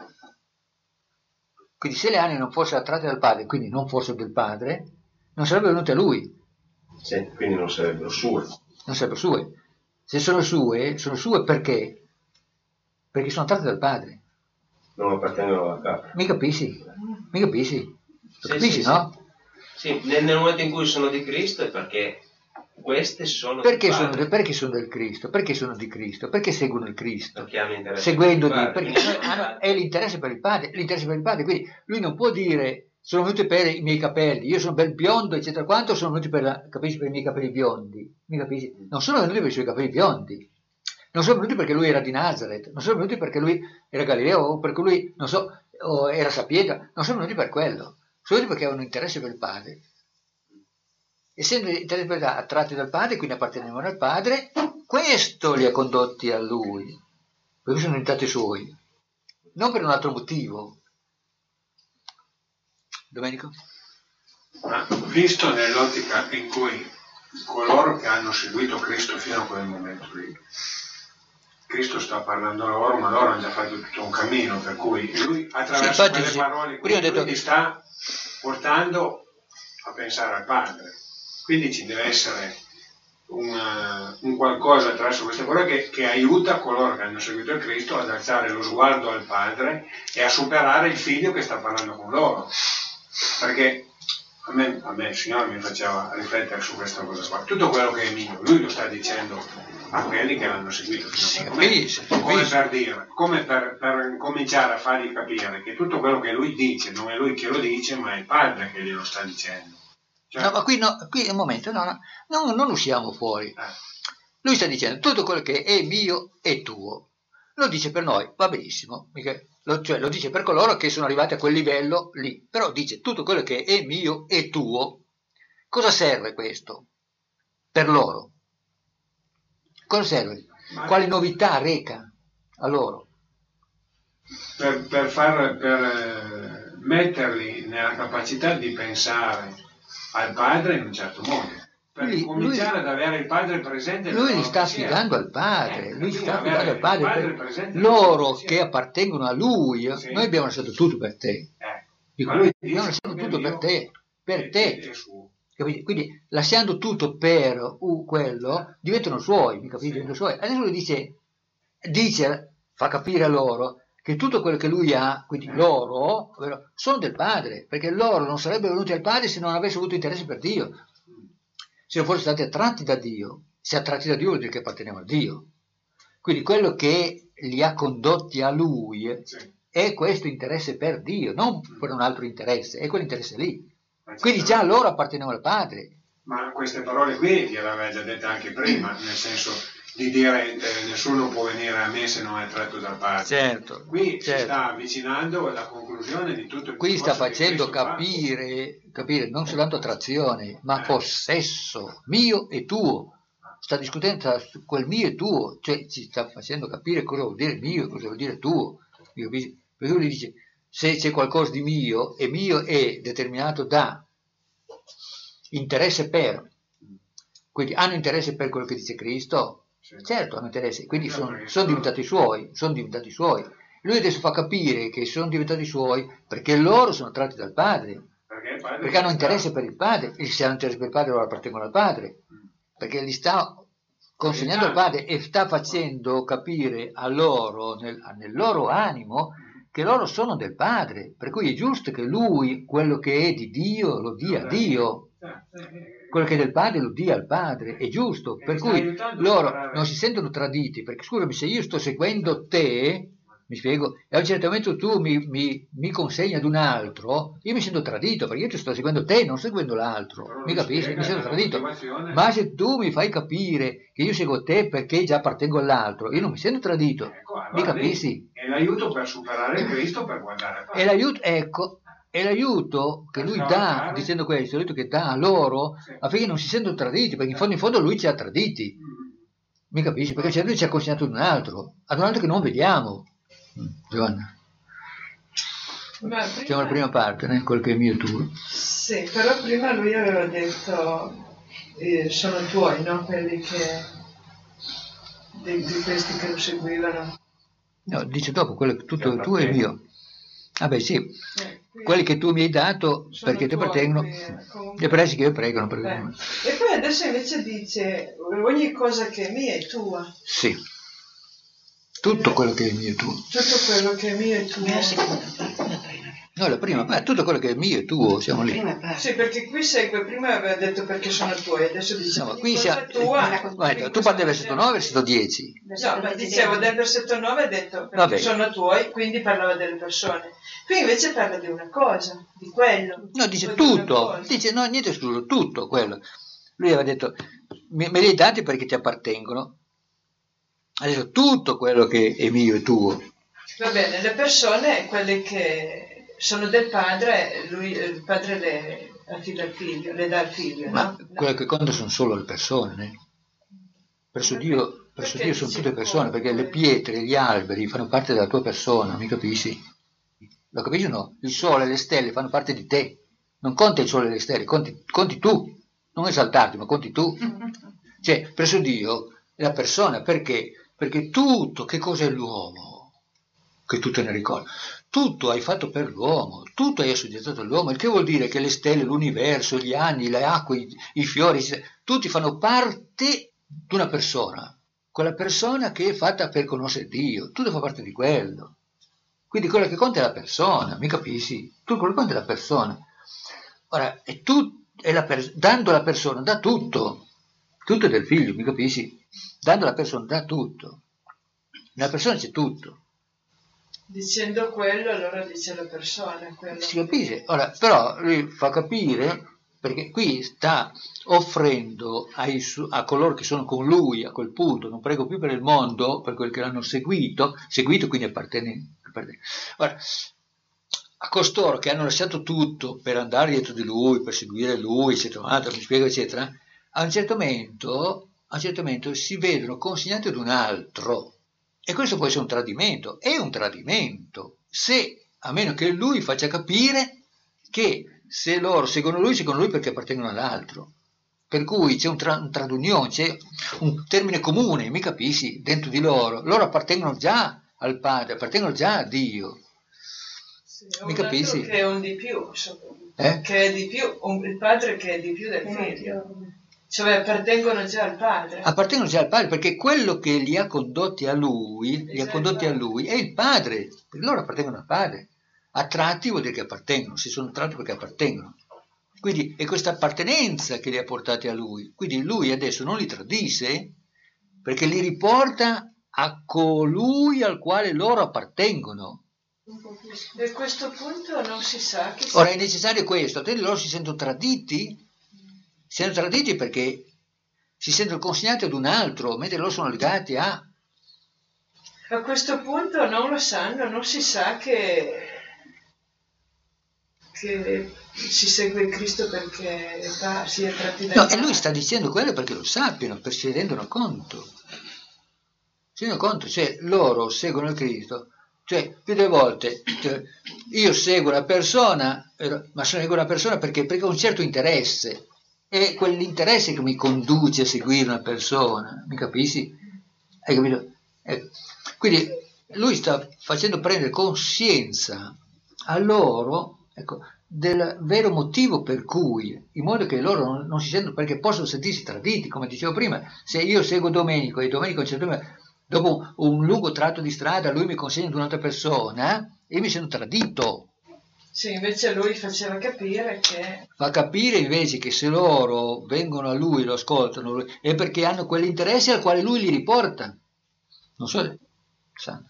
Quindi se le anime non fossero attratte dal padre, quindi non fossero del padre, non sarebbero venute a lui. Sì, quindi non sarebbero sue. Non sarebbero sue. Se sono sue, sono sue perché? Perché sono tratte dal padre. Non appartengono alla capra. Mi capisci? Mi capisci? Lo sì, capisci, sì, no? Sì, sì. Nel, nel momento in cui sono di Cristo è perché queste sono perché del sono, Padre. de, perché sono del Cristo? Perché sono di Cristo? Perché seguono il Cristo? Perché hanno interesse Seguendo per il di, Padre. perché hanno, è l'interesse per il Padre, l'interesse per il Padre, quindi lui non può dire sono venuti per i miei capelli, io sono bel biondo, eccetera, quanto sono venuti per, la, capisci, per i miei capelli biondi, mi capisci? Non sono venuti per i suoi capelli biondi, non sono venuti perché lui era di Nazareth, non sono venuti perché lui era Galileo, o perché lui, non so, o era sapiente, non sono venuti per quello, sono venuti perché avevano interesse per il Padre. Essendo attratti dal Padre, quindi appartenevano al Padre, questo li ha condotti a Lui, perché sono diventati suoi, non per un altro motivo. Domenico? Ma visto nell'ottica in cui coloro che hanno seguito Cristo fino a quel momento lì, Cristo sta parlando a loro, ma loro hanno già fatto tutto un cammino, per cui lui attraverso sì, quelle sì. parole qui, Prima ho detto lui ti sta portando a pensare al Padre. Quindi ci deve essere una, un qualcosa attraverso queste parole che, che aiuta coloro che hanno seguito il Cristo ad alzare lo sguardo al Padre e a superare il figlio che sta parlando con loro. Perché a me, a me il Signore mi faceva riflettere su questa cosa qua. Tutto quello che è mio, lui lo sta dicendo a quelli che l'hanno seguito fino a quel momento. Come per dire, come per, per cominciare a fargli capire che tutto quello che lui dice non è lui che lo dice, ma è il Padre che glielo sta dicendo. Cioè, no, ma qui, no, qui un momento, no, no, no, non usciamo fuori. Eh. Lui sta dicendo tutto quello che è mio è tuo. Lo dice per noi, va benissimo, mica, lo, cioè lo dice per coloro che sono arrivati a quel livello lì, però dice tutto quello che è mio è tuo. Cosa serve questo? Per loro. Cosa serve? Ma quali novità reca a loro? Per, per, far, per eh, metterli nella capacità di pensare al padre in un certo modo. Per lui, cominciare lui, ad avere il padre presente. Lui li sta affidando al padre, eh, lui sta affidando al padre, padre per loro che appartengono a lui, sì. Noi abbiamo lasciato tutto per te. Eh. Dico, noi abbiamo lasciato tutto per te, per te. Capite? Quindi lasciando tutto per uh, quello, diventano suoi, mi capite? Diventano suoi. Adesso lui dice, dice, fa capire a loro che tutto quello che lui ha, quindi loro, sono del padre, perché loro non sarebbero venuti al padre se non avessero avuto interesse per Dio. Se non fossero stati attratti da Dio, se attratti da Dio vuol dire che appartenevano a Dio. Quindi quello che li ha condotti a lui sì. È questo interesse per Dio, non per un altro interesse, è quell'interesse lì. Quindi già loro appartenevano al padre. Ma queste parole qui gliel'aveva già dette anche prima, nel senso di dire eh, nessuno può venire a me se non è tratto dal padre. Certo. Qui certo. si sta avvicinando alla conclusione di tutto il Qui sta facendo capire, capire non soltanto attrazione, ma eh. possesso mio e tuo. Sta discutendo su quel mio e tuo, cioè ci sta facendo capire cosa vuol dire mio e cosa vuol dire tuo. Perché lui dice, se c'è qualcosa di mio, e mio è determinato da interesse per. Quindi hanno interesse per quello che dice Cristo? Certo, hanno interesse, quindi sono, sono diventati suoi, sono diventati suoi. Lui adesso fa capire che sono diventati suoi perché loro sono tratti dal padre, perché, padre perché hanno interesse per il padre, e se hanno interesse per il padre loro appartengono al padre, perché li sta consegnando al padre e sta facendo capire a loro, nel, nel loro animo, che loro sono del padre, per cui è giusto che lui, quello che è di Dio, lo dia a Dio. Quello che è del padre lo dia al padre, è giusto, per cui loro non si sentono traditi, perché scusami, se io sto seguendo te, mi spiego, e a un certo momento tu mi, mi, mi consegni ad un altro, io mi sento tradito, perché io ti sto seguendo te, non seguendo l'altro, mi capisci? Mi sento tradito, ma se tu mi fai capire che io seguo te perché già appartengo all'altro, io non mi sento tradito, ecco, allora mi capisci? È l'aiuto per superare Cristo, per guardare al padre. È l'aiuto, ecco, è l'aiuto che lui dà, dicendo questo, l'aiuto che dà a loro affinché non si sentono traditi, perché in fondo in fondo lui ci ha traditi, mi capisci? Perché certo ci ha consegnato ad un altro, ad un altro che non vediamo. Giovanna, prima... siamo alla prima parte, né? Quello che è mio tuo. Sì, però prima lui aveva detto eh, sono tuoi, no? Quelli che di, di questi che lo seguivano. No, dice dopo, quello che tutto tuo è mio. Ah beh sì, eh, quelli che tu mi hai dato perché ti appartengono e per essi che io pregano per eh. E poi adesso invece dice ogni cosa che è mia è tua. Sì, tutto quello che è mio è tuo. Tutto quello che è mio è tuo. No, No, la prima parte, tutto quello che è mio e tuo, siamo lì. Sì, perché qui segue, prima aveva detto perché sono tuoi, adesso dice no, ma qui siamo, tua. Guarda, tu parli del versetto nove e versetto dieci. No, ma dicevo del versetto nove ha detto perché Vabbè. sono tuoi, quindi parlava delle persone. Qui invece parla di una cosa, di quello. No, dice tutto, dice no, niente escluso, tutto quello. Lui aveva detto, me, me li hai dati perché ti appartengono. Adesso tutto quello che è mio e tuo. Va bene, le persone, quelle che sono del padre, lui, il padre le affida al figlio, le dà al figlio. Ma no? quello che conta sono solo le persone, né? Verso Dio, verso Dio sono tutte persone, perché le pietre, gli alberi fanno parte della tua persona, mi capisci? Lo capisci o no? Il sole e le stelle fanno parte di te. Non conta il sole e le stelle, conti, conti tu. Non esaltarti, ma conti tu. Cioè, presso Dio è la persona, perché? Perché tutto, che cos'è l'uomo? Che tu te ne ricordi? Tutto hai fatto per l'uomo, tutto hai assoggettato all'uomo, il che vuol dire che le stelle, l'universo, gli anni, le acque, i, i fiori, tutti fanno parte di una persona, quella persona che è fatta per conoscere Dio, tutto fa parte di quello. Quindi quello che conta è la persona, mi capisci? Tutto quello che conta è la persona. Ora, e tu, è la per, dando alla persona, dà tutto, tutto è del figlio, mi capisci? Dando alla persona, dà tutto. Nella persona c'è tutto. Dicendo quello, allora dice la persona. Quello. Si capisce? Ora, però lui fa capire, perché qui sta offrendo ai su- a coloro che sono con lui a quel punto, non prego più per il mondo, per quelli che l'hanno seguito, seguito quindi appartenenti. Ora, a costoro che hanno lasciato tutto per andare dietro di lui, per seguire lui, eccetera, mi spiego, eccetera, a un certo momento, a un certo momento si vedono consegnati ad un altro. E questo può essere un tradimento, è un tradimento, se, a meno che lui faccia capire che se loro seguono lui, seguono lui perché appartengono all'altro. Per cui c'è un, tra, un tradunione, c'è un termine comune, mi capisci, dentro di loro. Loro appartengono già al Padre, appartengono già a Dio. Sì, mi capisci? Che è un di più, eh? che è di più, un, il Padre che è di più del Figlio. Cioè appartengono già al padre. Appartengono già al padre, perché quello che li ha condotti a lui, esatto. li ha condotti a lui è il padre, perché loro appartengono al padre. Attratti vuol dire che appartengono, si sono attratti perché appartengono. Quindi è questa appartenenza che li ha portati a lui. Quindi lui adesso non li tradisce, perché li riporta a colui al quale loro appartengono. E a questo punto non si sa che... Ora è necessario questo, loro si sentono traditi, si sentono traditi perché si sentono consegnati ad un altro, mentre loro sono legati a... A questo punto non lo sanno, non si sa che, che si segue Cristo perché va, si è tratti da... No, e lui sta dicendo quello perché lo sappiano, perché si rendono conto. Si rendono conto, cioè loro seguono il Cristo. Cioè, più delle volte, cioè, io seguo una persona, ma seguo una persona perché, perché ho un certo interesse. È quell'interesse che mi conduce a seguire una persona, mi capisci? Hai capito? Ecco. Quindi lui sta facendo prendere coscienza a loro, ecco, del vero motivo per cui, in modo che loro non, non si sentono, perché possono sentirsi traditi, come dicevo prima. Se io seguo Domenico e Domenico a un certo punto, dopo un lungo tratto di strada lui mi consegna ad un'altra persona, io mi sento tradito. Sì, invece lui faceva capire che... Fa capire invece che se loro vengono a lui, lo ascoltano, è perché hanno quell'interesse al quale lui li riporta. Non so, sanno.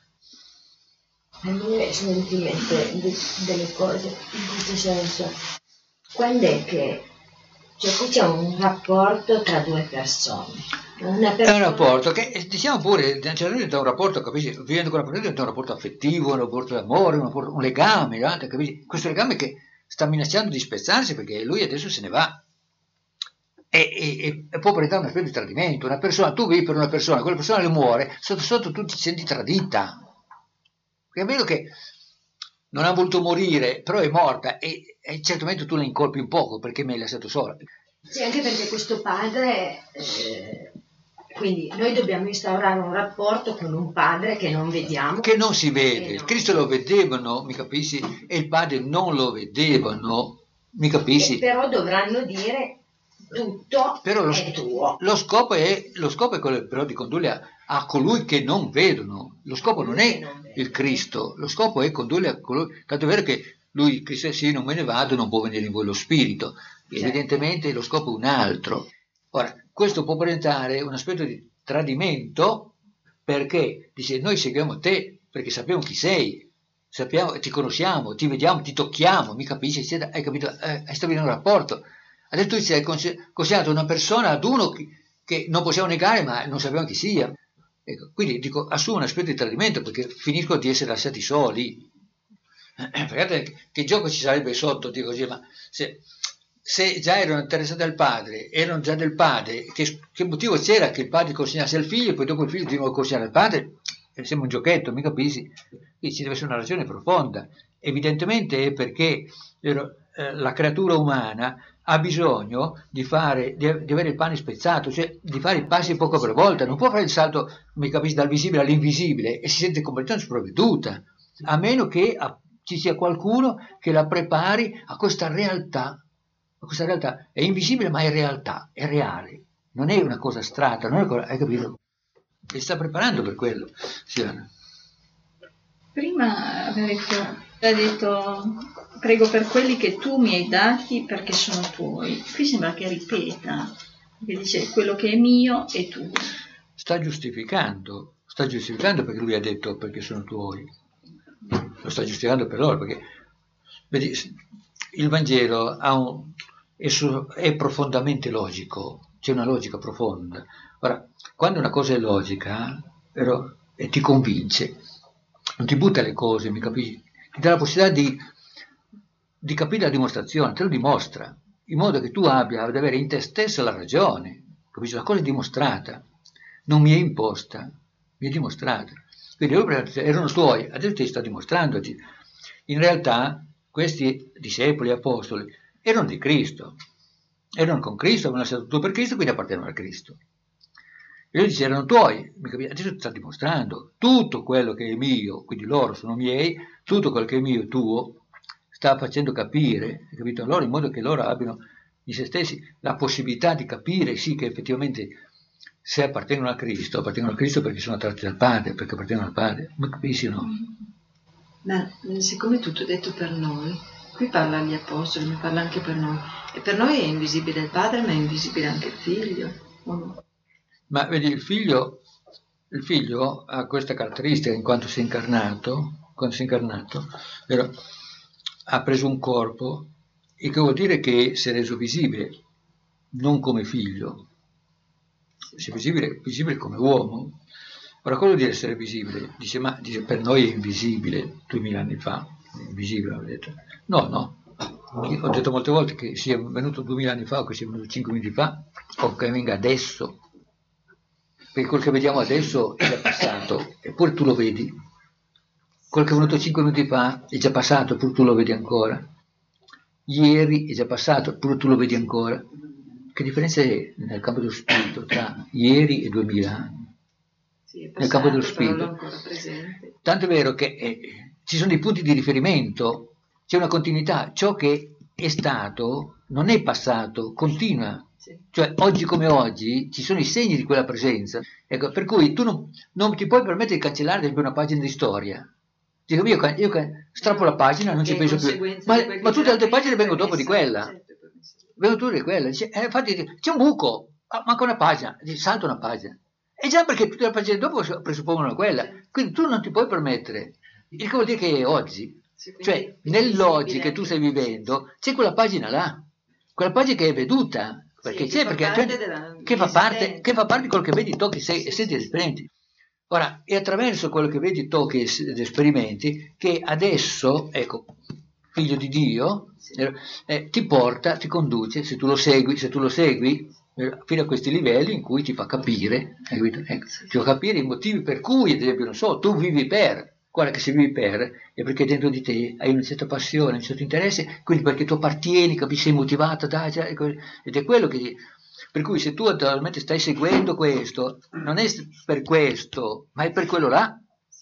A me sono venute in mente de- delle cose in questo senso. Quando è che... Cioè qui c'è un rapporto tra due persone. Una persona... È un rapporto che, diciamo pure, diventa un rapporto, capisci? Vivendo con la persona diventa un rapporto affettivo, un rapporto d'amore, un, rapporto, un legame, no? Capisci? Questo legame che sta minacciando di spezzarsi perché lui adesso se ne va. E, e, e può presentare una specie di tradimento. Una persona, tu vivi per una persona, quella persona le muore, sotto sotto tu ti senti tradita. Perché è vero che non ha voluto morire, però è morta e, e certamente tu la incolpi un poco perché mi hai lasciato sola. Sì, anche perché questo padre... Eh... Quindi noi dobbiamo instaurare un rapporto con un padre che non vediamo. Che non si vede. No. Cristo lo vedevano, mi capisci? E il padre non lo vedevano, mi capisci? E però dovranno dire tutto però lo, è tuo. Lo scopo è, lo scopo è quello però di condurli a, a colui che non vedono. Lo scopo non è il Cristo, lo scopo è condurli a colui... Tanto è vero che lui Cristo è sì, non me ne vado, non può venire in voi lo spirito. Certo. Evidentemente lo scopo è un altro. Ora, questo può presentare un aspetto di tradimento, perché dice noi seguiamo te perché sappiamo chi sei, sappiamo, ti conosciamo, ti vediamo, ti tocchiamo, mi capisci? Hai capito? Eh, hai stabilito un rapporto. Adesso tu sei considerato una persona ad uno che, che non possiamo negare, ma non sappiamo chi sia. Ecco, quindi dico, assume un aspetto di tradimento perché finiscono di essere lasciati soli. Guardate che gioco ci sarebbe sotto, dico così, ma se, se già erano interessati al padre, erano già del padre, che, che motivo c'era che il padre consegnasse al figlio e poi dopo il figlio di nuovo consegnare al padre? Eh, sembra un giochetto, mi capisci? Quindi ci deve essere una ragione profonda. Evidentemente è perché eh, la creatura umana ha bisogno di, fare, di, di avere il pane spezzato, cioè di fare i passi poco per volta, non può fare il salto, mi capisci, dal visibile all'invisibile e si sente completamente sprovveduta, a meno che a, ci sia qualcuno che la prepari a questa realtà. A questa realtà è invisibile ma è realtà, è reale, non è una cosa astratta, non è una cosa, hai capito? E sta preparando per quello. Siana. Prima ha detto prego per quelli che tu mi hai dati perché sono tuoi. Qui sembra che ripeta, che dice quello che è mio è tuo. Sta giustificando, sta giustificando perché lui ha detto perché sono tuoi. Lo sta giustificando per loro, perché vedi, il Vangelo ha un, è, su, è profondamente logico, c'è una logica profonda. Ora, quando una cosa è logica però, e ti convince, non ti butta le cose, mi capisci? Ti dà la possibilità di, di capire la dimostrazione, te lo dimostra, in modo che tu abbia ad avere in te stessa la ragione, capisci? La cosa è dimostrata, non mi è imposta, mi è dimostrata. Quindi loro erano suoi, adesso ti sta dimostrandoti. In realtà questi discepoli, apostoli, erano di Cristo, erano con Cristo, avevano lasciato tutto per Cristo, quindi appartenevano a Cristo. E lui dice, erano tuoi, adesso ti sta dimostrando, tutto quello che è mio, quindi loro sono miei, tutto quello che è mio è tuo, sta facendo capire, capito? Loro in modo che loro abbiano in se stessi la possibilità di capire, sì, che effettivamente se appartengono a Cristo, appartengono a Cristo perché sono attratti dal Padre, perché appartengono al Padre, ma capisci, no? Ma siccome tutto è detto per noi, qui parla agli apostoli, ma parla anche per noi, e per noi è invisibile il Padre, ma è invisibile anche il Figlio, o no? Ma vedi, il figlio, il figlio ha questa caratteristica in quanto si è incarnato, quando si è incarnato, però, ha preso un corpo, e che vuol dire che si è reso visibile, non come figlio, si è visibile, visibile come uomo. Ora, cosa vuol dire essere visibile? Dice, ma dice, per noi è invisibile, duemila anni fa, è invisibile, ho detto. No, no, ho detto molte volte che sia venuto duemila anni fa, o che sia venuto cinque minuti fa, o che venga adesso, perché quel che vediamo adesso è già passato, eppure tu lo vedi. Quel che è venuto cinque minuti fa è già passato, eppure tu lo vedi ancora. Ieri è già passato, eppure tu lo vedi ancora. Che differenza è nel campo dello spirito tra ieri e duemila anni? Sì, è passato, nel campo dello spirito. però ancora presente. Tanto è vero che eh, ci sono dei punti di riferimento, c'è una continuità. Ciò che è stato non è passato, continua. Cioè oggi come oggi ci sono i segni di quella presenza, ecco, per cui tu non, non ti puoi permettere di cancellare ad esempio una pagina di storia. Dico, io, io strappo la pagina, non ci penso più, ma, ma tutte le altre pagine vengono dopo di quella, vengono tutte di quella. Dice, eh, infatti c'è un buco, ah, manca una pagina, dice, salta una pagina, e già perché tutte le pagine dopo presuppongono quella, quindi tu non ti puoi permettere, il che vuol dire che è oggi, cioè nell'oggi che tu stai vivendo c'è quella pagina là, quella pagina che è veduta. Perché sì, c'è, perché cioè, che, fa parte, che fa parte di quello che vedi, tocchi e senti ed esperimenti. Ora, è attraverso quello che vedi, tocchi ed esperimenti che adesso, ecco, figlio di Dio, sì. eh, ti porta, ti conduce, se tu lo segui, se tu lo segui, eh, fino a questi livelli in cui ti fa capire, ecco, ti fa capire i motivi per cui, ad esempio, non so, tu vivi per. Guarda che se vivi per, è perché dentro di te hai una certa passione, un certo interesse, quindi perché tu appartieni, capisci, sei motivata, dai, ed è quello che... Per cui se tu attualmente stai seguendo questo, non è per questo, ma è per quello là.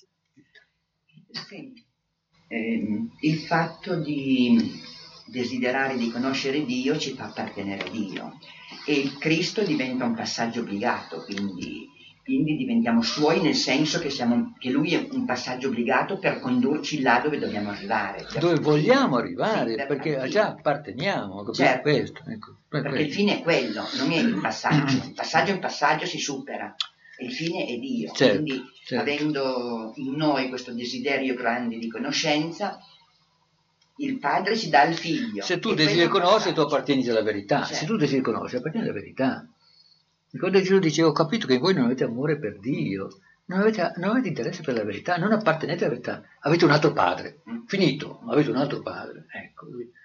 Sì. Eh, il fatto di desiderare di conoscere Dio ci fa appartenere a Dio, e il Cristo diventa un passaggio obbligato, quindi quindi diventiamo suoi nel senso che, siamo, che lui è un passaggio obbligato per condurci là dove dobbiamo arrivare. Dove vogliamo arrivare, sì, perché partire. Già apparteniamo, certo, questo, ecco, perché questo. Il fine è quello, non è il passaggio, il passaggio in passaggio si supera, il fine è Dio, certo, quindi certo. Avendo in noi questo desiderio grande di conoscenza, il padre ci dà il figlio. Se tu desideri conoscere, tu appartieni alla verità, certo. Se tu desideri conoscere, appartieni alla verità. Quando Gesù dice, ho capito che voi non avete amore per Dio, non avete, non avete interesse per la verità, non appartenete alla verità, avete un altro padre, finito, avete un altro padre. Ecco.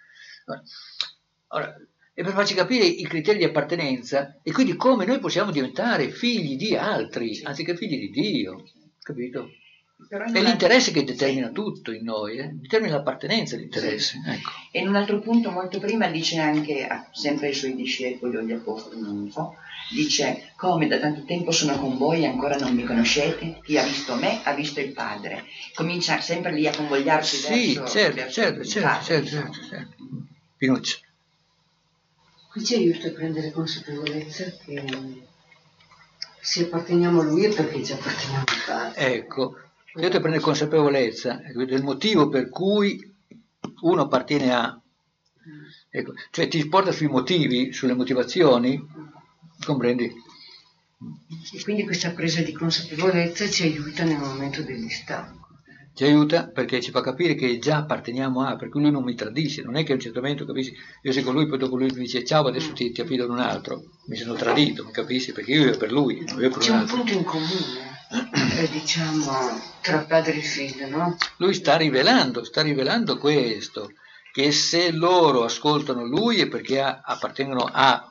Ora, e per farci capire i criteri di appartenenza, e quindi come noi possiamo diventare figli di altri, anziché figli di Dio, capito? Però è l'interesse che determina tutto in noi, eh? Determina l'appartenenza, l'interesse. Sì. Ecco. E in un altro punto, molto prima, dice anche, sempre ai suoi discepoli o agli apostoli, non so, dice, come da tanto tempo sono con voi e ancora non mi conoscete? Chi ha visto me ha visto il Padre. Comincia sempre lì a convogliarsi sì, verso, certo, verso certo, il certo, Padre. certo, certo, certo. Pinuccio. Qui ci aiuta a prendere consapevolezza che se apparteniamo a Lui è perché ci apparteniamo al Padre. Ecco. Io ti prendo consapevolezza del motivo per cui uno appartiene a, ecco, cioè ti porta sui motivi, sulle motivazioni, comprendi? E quindi questa presa di consapevolezza ci aiuta nel momento del distacco. Ci aiuta perché ci fa capire che già apparteniamo a, per cui lui non mi tradisce, non è che a un certo momento capisci, io sei con lui, poi dopo lui mi dice ciao, adesso ti, ti affido ad un altro, mi sono tradito, mi capisci? Perché io ero per lui, non io per C'è un un altro. punto in comune. Eh, diciamo tra padre e figlio, no? Lui sta rivelando, sta rivelando questo, che se loro ascoltano lui è perché a, appartengono a.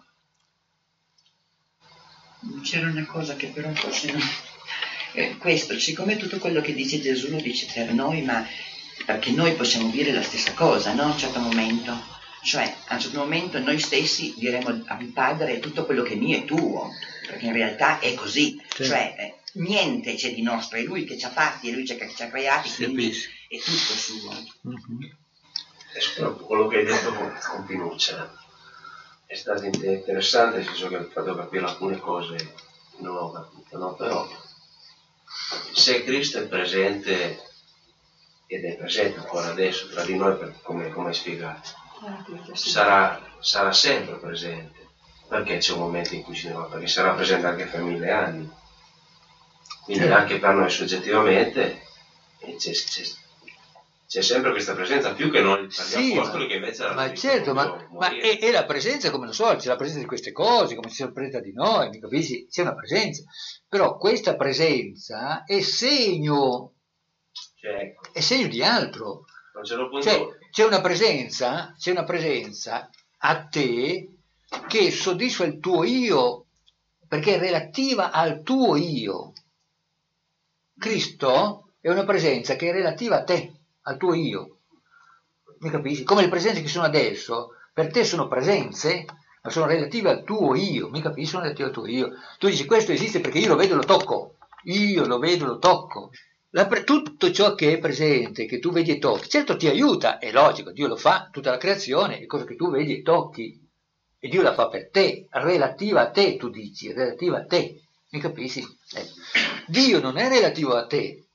C'era una cosa che però forse non... Eh, questo, siccome tutto quello che dice Gesù lo dice per noi, ma perché noi possiamo dire la stessa cosa, no? A un certo momento, cioè a un certo momento noi stessi diremo al Padre tutto quello che è mio è tuo, perché in realtà è così, sì. Cioè eh, niente c'è di nostro, è Lui che ci ha fatti, è Lui che ci ha creati, sì, quindi sì. È tutto suo. Mm-hmm. Quello che hai detto con, con Pinuccia è stato interessante, nel senso che mi ha fatto capire alcune cose che non ho capito, no? Però se Cristo è presente ed è presente ancora adesso tra di noi, come, come hai spiegato, sarà, sarà sempre presente. Perché c'è un momento in cui ci ne va? Perché sarà presente anche fra mille anni. Quindi anche per noi soggettivamente c'è, c'è, c'è sempre questa presenza, più che non per gli apostoli, che invece ma certo, ma, ma è, è la presenza, come non so, c'è la presenza di queste cose, come c'è la presenza di noi, mi capisci? C'è una presenza, però questa presenza è segno, cioè, ecco. È segno di altro. Punto... Cioè, c'è una presenza, c'è una presenza a te che soddisfa il tuo io, perché è relativa al tuo io. Cristo è una presenza che è relativa a te, al tuo io. Mi capisci? Come le presenze che sono adesso, per te sono presenze, ma sono relative al tuo io. Mi capisci? Sono relative al tuo io. Tu dici questo esiste perché io lo vedo e lo tocco. Io lo vedo e lo tocco. La pre- tutto ciò che è presente, che tu vedi e tocchi, certo ti aiuta, è logico, Dio lo fa, tutta la creazione è cosa che tu vedi e tocchi. E Dio la fa per te, relativa a te, tu dici, relativa a te. Mi capisci? Eh. Dio non è relativo a te.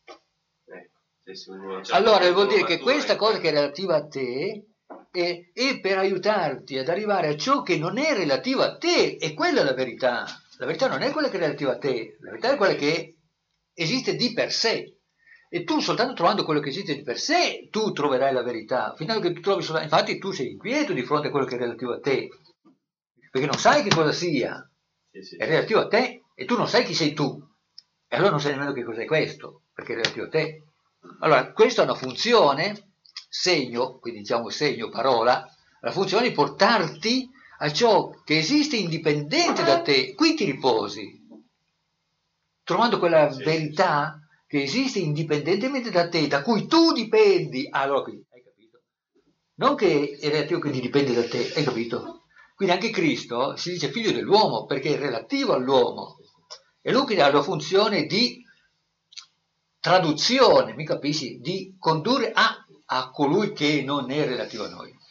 Allora vuol dire che questa cosa che è relativa a te è, è per aiutarti ad arrivare a ciò che non è relativo a te, e quella è la verità. La verità non è quella che è relativa a te, la verità è quella che esiste di per sé. E tu soltanto trovando quello che esiste di per sé, tu troverai la verità. Fino a che tu trovi soltanto, infatti tu sei inquieto di fronte a quello che è relativo a te, perché non sai che cosa sia, sì, sì, è relativo a te e tu non sai chi sei tu, e allora non sai nemmeno che cos'è questo, perché è relativo a te. Allora, questa è una funzione, segno, quindi diciamo segno, parola, la funzione di portarti a ciò che esiste indipendente da te, qui ti riposi, trovando quella sì, verità che esiste indipendentemente da te, da cui tu dipendi. Allora, quindi, hai capito? Non che è relativo, quindi dipende da te, hai capito? Quindi anche Cristo si dice figlio dell'uomo perché è relativo all'uomo, e lui quindi ha la funzione di traduzione, mi capisci? Di condurre a, a colui che non è relativo a noi.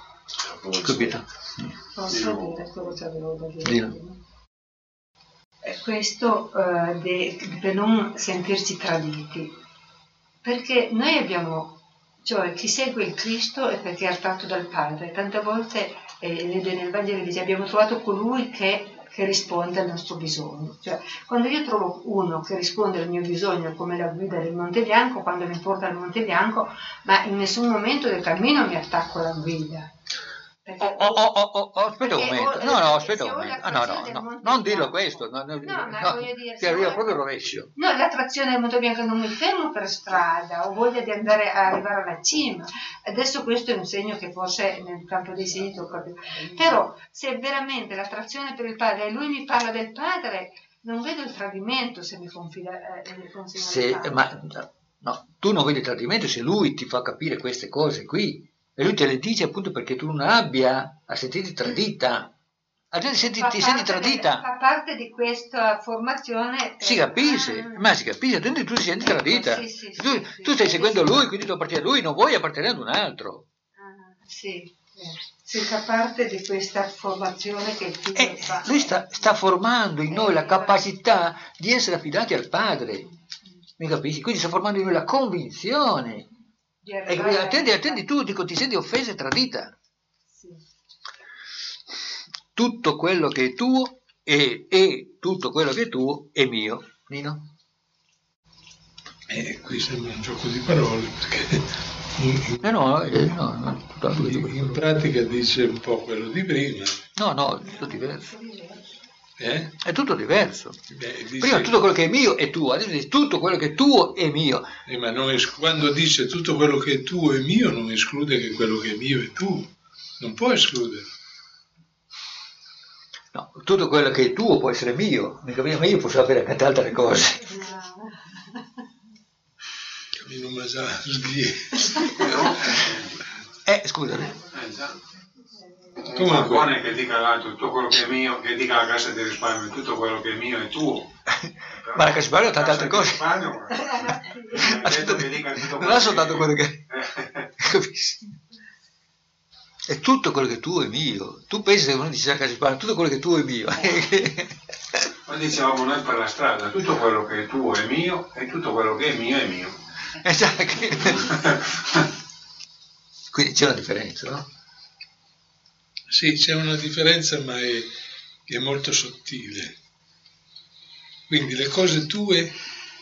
Capito? Posso dire quello che avevo da dire? Eh, questo uh, de, per non sentirci traditi, perché noi abbiamo, cioè chi segue il Cristo è perché è attratto dal Padre. Tante volte eh, nel Vangelo dice abbiamo trovato colui che, che risponde al nostro bisogno. Cioè, quando io trovo uno che risponde al mio bisogno come la guida del Monte Bianco, quando mi porta al Monte Bianco, ma in nessun momento del cammino mi attacco alla guida. Oh, oh, oh, oh, oh, aspetta un momento, no, no, aspetta un momento, ah, no, no, no, non dirlo questo, no, no, no, ma no, voglio dire, ti arriva proprio il rovescio. No, l'attrazione del Monte Bianco non mi fermo per strada, ho voglia di andare a arrivare alla cima. Adesso questo è un segno che forse nel campo dei segni proprio. Però se veramente l'attrazione per il Padre e lui mi parla del Padre, non vedo il tradimento se mi confida eh, mi consegna se, il Padre. Ma no, tu non vedi il tradimento se lui ti fa capire queste cose qui. E lui te le dice appunto perché tu non abbia a sentirti tradita. A te ti senti, ti senti tradita. De, fa parte di questa formazione. Si capisce, ah, ma si capisce, quindi tu ti senti tradita. Sì, sì, tu, sì, tu stai sì, seguendo sì. lui, quindi tu appartieni a lui, non vuoi appartenere ad un altro. Ah, sì, si fa parte di questa formazione che tu eh, fa. Lui sta, sta formando in noi la capacità di essere affidati al Padre. Mi capisci? Quindi sta formando in noi la convinzione. E quindi attendi, attendi tu, dico, ti senti offesa e tradita. Sì. Tutto quello che è tuo è, e tutto quello che è tuo è mio. Nino? Eh, qui sembra un gioco di parole, perché in, eh no, eh, no, no, no, in, in pratica dice un po' quello di prima. No, no, è tutto diverso. Eh? È tutto diverso. Beh, dice... Prima tutto quello che è mio è tuo, adesso dice tutto quello che è tuo è mio. Eh, ma non es- quando dice tutto quello che è tuo è mio, non esclude che quello che è mio è tuo. Non può escludere. No, tutto quello che è tuo può essere mio, ma io posso sapere tante altre cose. In un sbie. Eh, scusami. Eh, già. Come buono è che dica là, tutto quello che è mio, che dica la Cassa di Risparmio, tutto quello che è mio è tuo. Però ma la Cassa di Risparmio ha tante altre cose. Risparmio, che dica tutto non ha soltanto quello che... Capisci? È tutto quello che è tuo è mio. Tu pensi che uno dice la Cassa di Risparmio, tutto quello che è tuo è mio. Ma dicevamo noi per la strada, tutto quello che è tuo è mio e tutto quello che è mio è mio. Esatto. Quindi c'è una differenza, no? Sì, c'è una differenza, ma è, è molto sottile. Quindi le cose tue,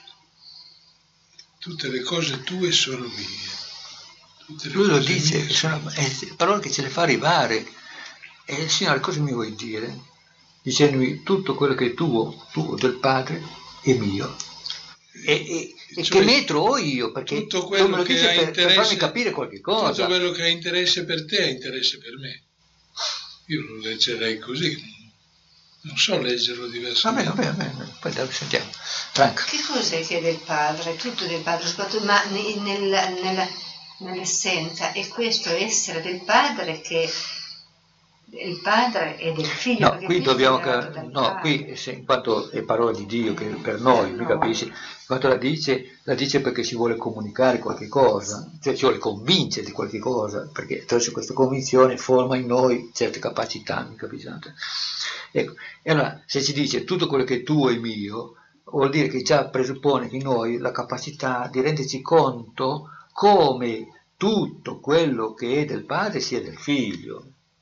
tutte le cose tue sono mie. Tutte le Lui lo cose dice, mie sono parole che ce le fa arrivare. E il Signore, cosa mi vuoi dire? Dicendomi tutto quello che è tuo, tuo del Padre, è mio. E, e, e cioè, che metro ho io? Perché tutto quello me lo che dice ha per, interesse, per farmi capire qualche cosa. Tutto quello che ha interesse per te ha interesse per me. Io lo leggerei così, non so leggerlo diversamente. Va bene, va bene, poi dopo sentiamo. Franco. Che cos'è che è del Padre? Tutto del Padre, ma nel, nel, nell'essenza è questo essere del Padre che il Padre è del Figlio. No, qui dobbiamo no, qui se, in quanto è parola di Dio che per noi, mi capisci? In quanto la dice, la dice perché ci vuole comunicare qualche cosa, cioè ci vuole convincere di qualche cosa, perché attraverso questa convinzione forma in noi certe capacità, mi capisci? Ecco, e allora se ci dice tutto quello che è tuo è mio, vuol dire che già presuppone in noi la capacità di renderci conto come tutto quello che è del Padre sia del Figlio.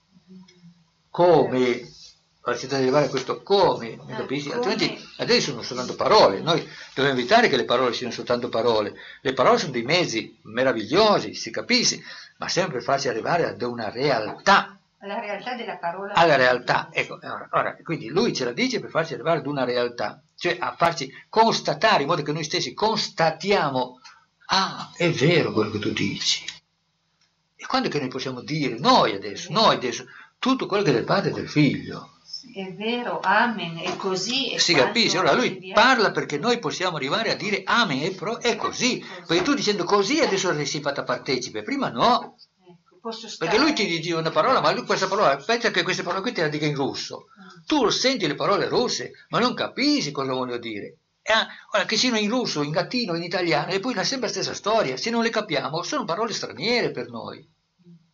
Come, allora si deve arrivare a questo come, mi capisci? Altrimenti adesso sono soltanto parole, noi dobbiamo evitare che le parole siano soltanto parole, le parole sono dei mezzi meravigliosi, si capisce, ma sempre per farci arrivare ad una realtà. Alla realtà della parola. Alla realtà, ecco, ora, ora, quindi lui ce la dice per farci arrivare ad una realtà, cioè a farci constatare, in modo che noi stessi constatiamo, ah, è vero quello che tu dici. E quando è che noi possiamo dire, noi adesso, noi adesso, tutto quello che è del Padre e del Figlio. È vero, amen, è così. È si capisce, allora lui parla perché noi possiamo arrivare a dire amen, è, pro, è così, perché tu dicendo così adesso sei fatta partecipe, prima no, ecco, perché lui ti dice una parola, ma lui questa parola, pensa che queste parole qui te la dica in russo, tu senti le parole russe, ma non capisci cosa voglio dire. Eh, ora, che siano in russo, in latino, in italiano, e poi è sempre la stessa storia, se non le capiamo sono parole straniere per noi.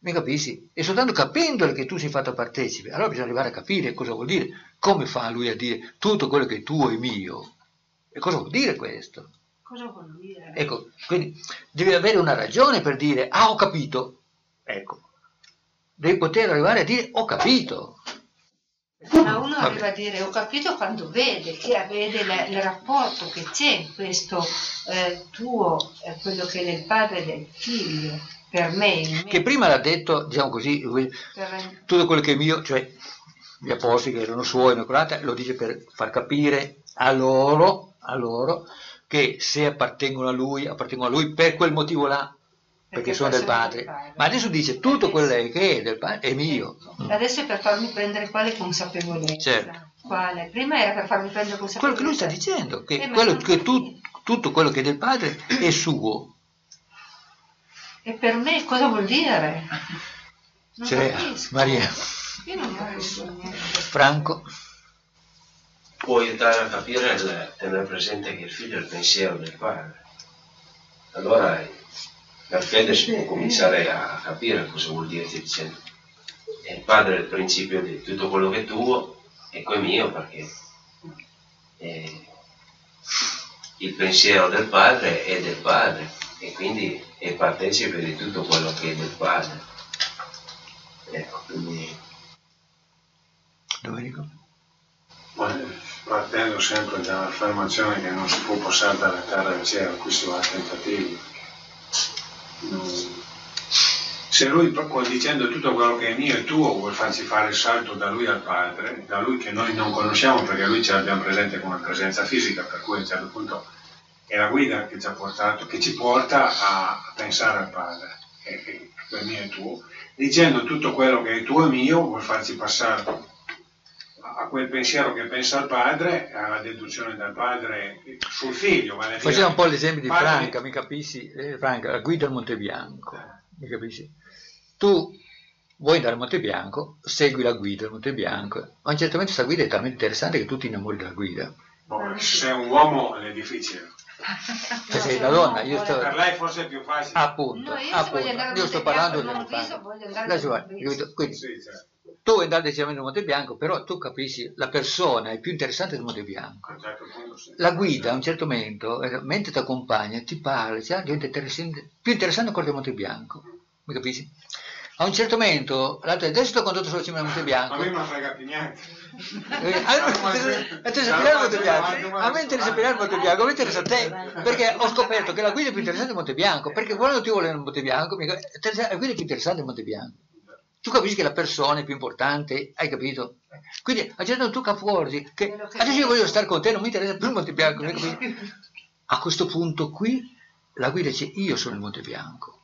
mi capisci? E soltanto capendole che tu sei fatto partecipe, allora bisogna arrivare a capire cosa vuol dire, come fa lui a dire tutto quello che è tuo è mio, e cosa vuol dire questo? Cosa vuol dire? Ecco, quindi devi avere una ragione per dire, ah, ho capito, ecco, devi poter arrivare a dire, ho capito. Ma uno Vabbè. arriva a dire, ho capito quando vede, che vede la, il rapporto che c'è in questo eh, tuo, eh, quello che è nel padre e del figlio, per me, in me. Che prima l'ha detto, diciamo così, per... tutto quello che è mio, cioè gli apostoli che erano suoi, lo dice per far capire a loro, a loro, che se appartengono a lui, appartengono a lui per quel motivo là, perché, perché sono del padre. del padre. Ma adesso dice tutto quello che è del padre è mio. Adesso è per farmi prendere quale consapevolezza. Certo. Quale? Prima era per farmi prendere consapevolezza. Quello che lui sta dicendo, che, eh, quello, che tu, tutto quello che è del padre è suo. E per me cosa vuol dire? Non cioè, capisco. Maria. Io non capisco niente. Franco. Può aiutare a capire il tenere presente che il figlio è il pensiero del padre. Allora per fede si può cominciare a capire cosa vuol dire dicendo il padre è il principio di tutto quello che è tuo e poi è mio, perché è il pensiero del padre è del padre e quindi è partecipe di tutto quello che è del padre. Ecco, quindi Domenico? Partendo sempre dall'affermazione che non si può passare dalla terra al cielo, qui si va a tentativi. Se lui, dicendo tutto quello che è mio e tuo, vuol farci fare il salto da lui al padre, da lui che noi non conosciamo perché lui ce l'abbiamo presente come presenza fisica, per cui a un certo punto è la guida che ci ha portato, che ci porta a pensare al padre, che, che è mio e tuo. Dicendo tutto quello che è tuo e mio, vuol farci passare a quel pensiero che pensa al padre, alla deduzione dal padre sul figlio. Vale Facciamo un po' l'esempio di padre... Franca, mi capisci? Eh, Franca, la guida al Monte Bianco, mi capisci? Tu vuoi andare al Monte Bianco, segui la guida al Monte Bianco, ma a un certo momento questa guida è talmente interessante che tu ti innamori della guida. Boh, se sei un uomo è difficile. Se sei una donna, io sto... Per lei forse è più facile. Appunto, no, io, appunto. io sto parlando del padre. Quindi, sì, certo. Tu vuoi andare decisamente al Monte Bianco, però tu capisci, la persona è più interessante del Monte Bianco. La guida a un certo momento, mentre ti accompagna, ti parla, cioè, diventa interessante, più interessante ancora del Monte Bianco. Mi capisci? A un certo momento, l'altro adesso sto condotto sulla cima del Monte Bianco. A me non mi frega più niente. A te interessa il Monte Bianco, a me interessa il Monte Bianco, a me interessa a te, perché ho scoperto che la guida è più interessante del Monte Bianco, perché quando ti vuole nel Monte Bianco, la guida è più interessante del Monte Bianco. Tu capisci che la persona è più importante, hai capito? Quindi a un certo punto tu capovolgi che adesso io voglio stare con te, non mi interessa più il Monte Bianco. A questo punto qui la guida dice io sono il Monte Bianco.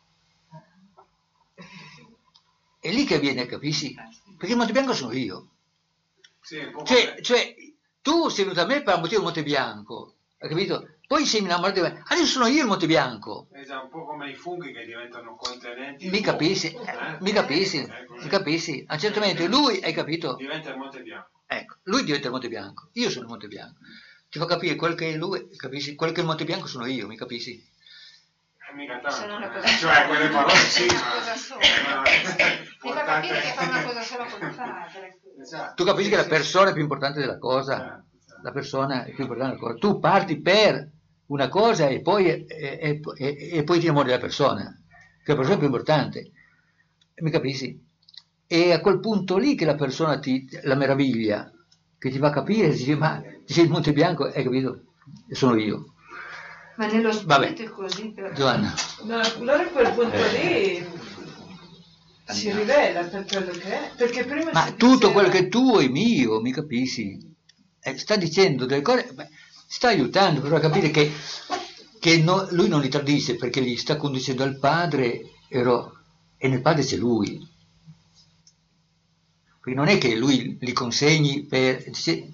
È lì che viene, capisci? Perché il Monte Bianco sono io. Cioè, cioè tu sei venuto a me per il motivo del Monte Bianco, hai capito? Poi sei innamorato di me, adesso sono io il Monte Bianco. È già un po' come i funghi che diventano contenenti. Mi capisci? Eh? Mi capisci? Eh, mi capisci? A un certo momento lui, hai capito? Diventa il Monte Bianco. Ecco, lui diventa il Monte Bianco, io sono il Monte Bianco. Ti fa capire quel che è lui, capisci? Quel che è il Monte Bianco sono io, mi capisci? Eh, mica tanto. Cioè, quelle parole sì, ma... Ti fa capire che fa una cosa sola con il padre. Tu capisci che la persona è più importante della cosa? La persona è più importante della cosa. Tu parti per una cosa e poi, e, e, e, e poi ti innamori della persona, che la persona è più importante, mi capisci? E a quel punto lì che la persona ti, la meraviglia, che ti fa capire, dici, ma dici il Monte Bianco, hai capito? Sono io. Ma nello spirito è così però. Giovanna. No, allora a quel punto lì si rivela per quello che è, perché prima ma si tutto diceva... quello che è tuo è mio, mi capisci? Eh, sta dicendo delle cose, beh, sta aiutando però a capire che, che no, lui non li tradisce perché li sta conducendo al padre ero, e nel padre c'è lui. Perché non è che lui li consegni per... Dice,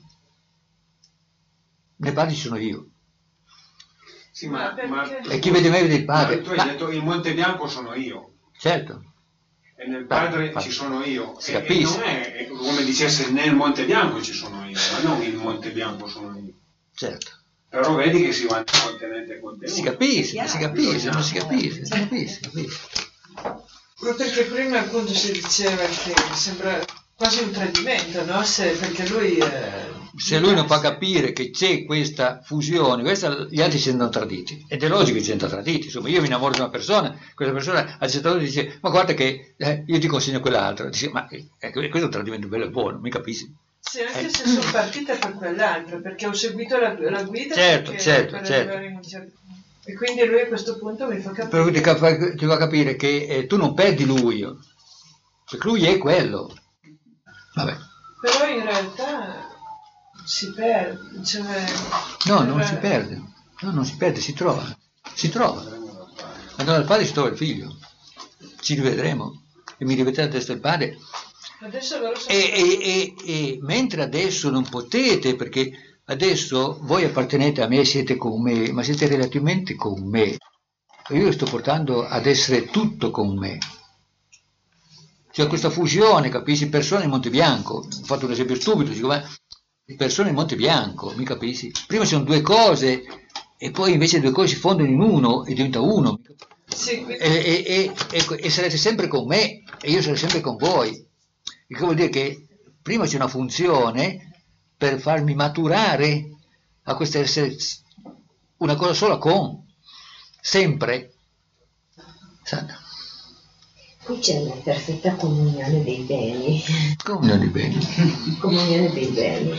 nel padre ci sono io. Sì, ma, ma e chi vede me vede il padre. Tu hai ma, detto il Monte Bianco sono io. Certo. E nel padre ma, ci sono io. Si e, capisce. E non è come dicesse nel Monte Bianco ci sono io, ma non il Monte Bianco sono io. Certo. Però vedi che si va contenente contenuto. Si capisce, si capisce, non si capisce, si capisce, si capisce. Perché prima appunto si diceva che sembra quasi un tradimento, no? Se, perché lui... Eh, se lui non fa capire che c'è questa fusione, questa, gli altri si sentono traditi. Ed è logico che si sentono traditi. Insomma, io mi innamoro di una persona, questa persona a certo punto dice, ma guarda che eh, io ti consegno quell'altro. Dice, ma eh, questo è un tradimento bello e buono, mi capisci? Sì, anche eh. se sono partita per quell'altro, perché ho seguito la, la guida certo, perché, certo, per certo. arrivare in un certo... E quindi lui a questo punto mi fa capire... Però ti, cap- ti fa capire che eh, tu non perdi lui, perché lui è quello. Vabbè. Però in realtà si perde, cioè... No, non si perde, no, non si perde, si trova, si trova. Andando dal padre si trova il figlio, ci rivedremo, e mi rivedrete a destra del padre. Adesso loro sono... E, e, e, e mentre adesso non potete, perché... Adesso voi appartenete a me, siete con me, ma siete relativamente con me. Io sto portando ad essere tutto con me. Cioè questa fusione, capisci? Persone in Monte Bianco. Ho fatto un esempio stupido, dico, persone in Monte Bianco, mi capisci? Prima sono due cose e poi invece le due cose si fondono in uno e diventa uno. Sì, quindi... e, e, e, e sarete sempre con me e io sarò sempre con voi. Il che vuol dire che prima c'è una funzione per farmi maturare a questo essere una cosa sola con, sempre. Santa. Qui c'è la perfetta comunione dei beni. Comunione dei beni. Comunione dei beni.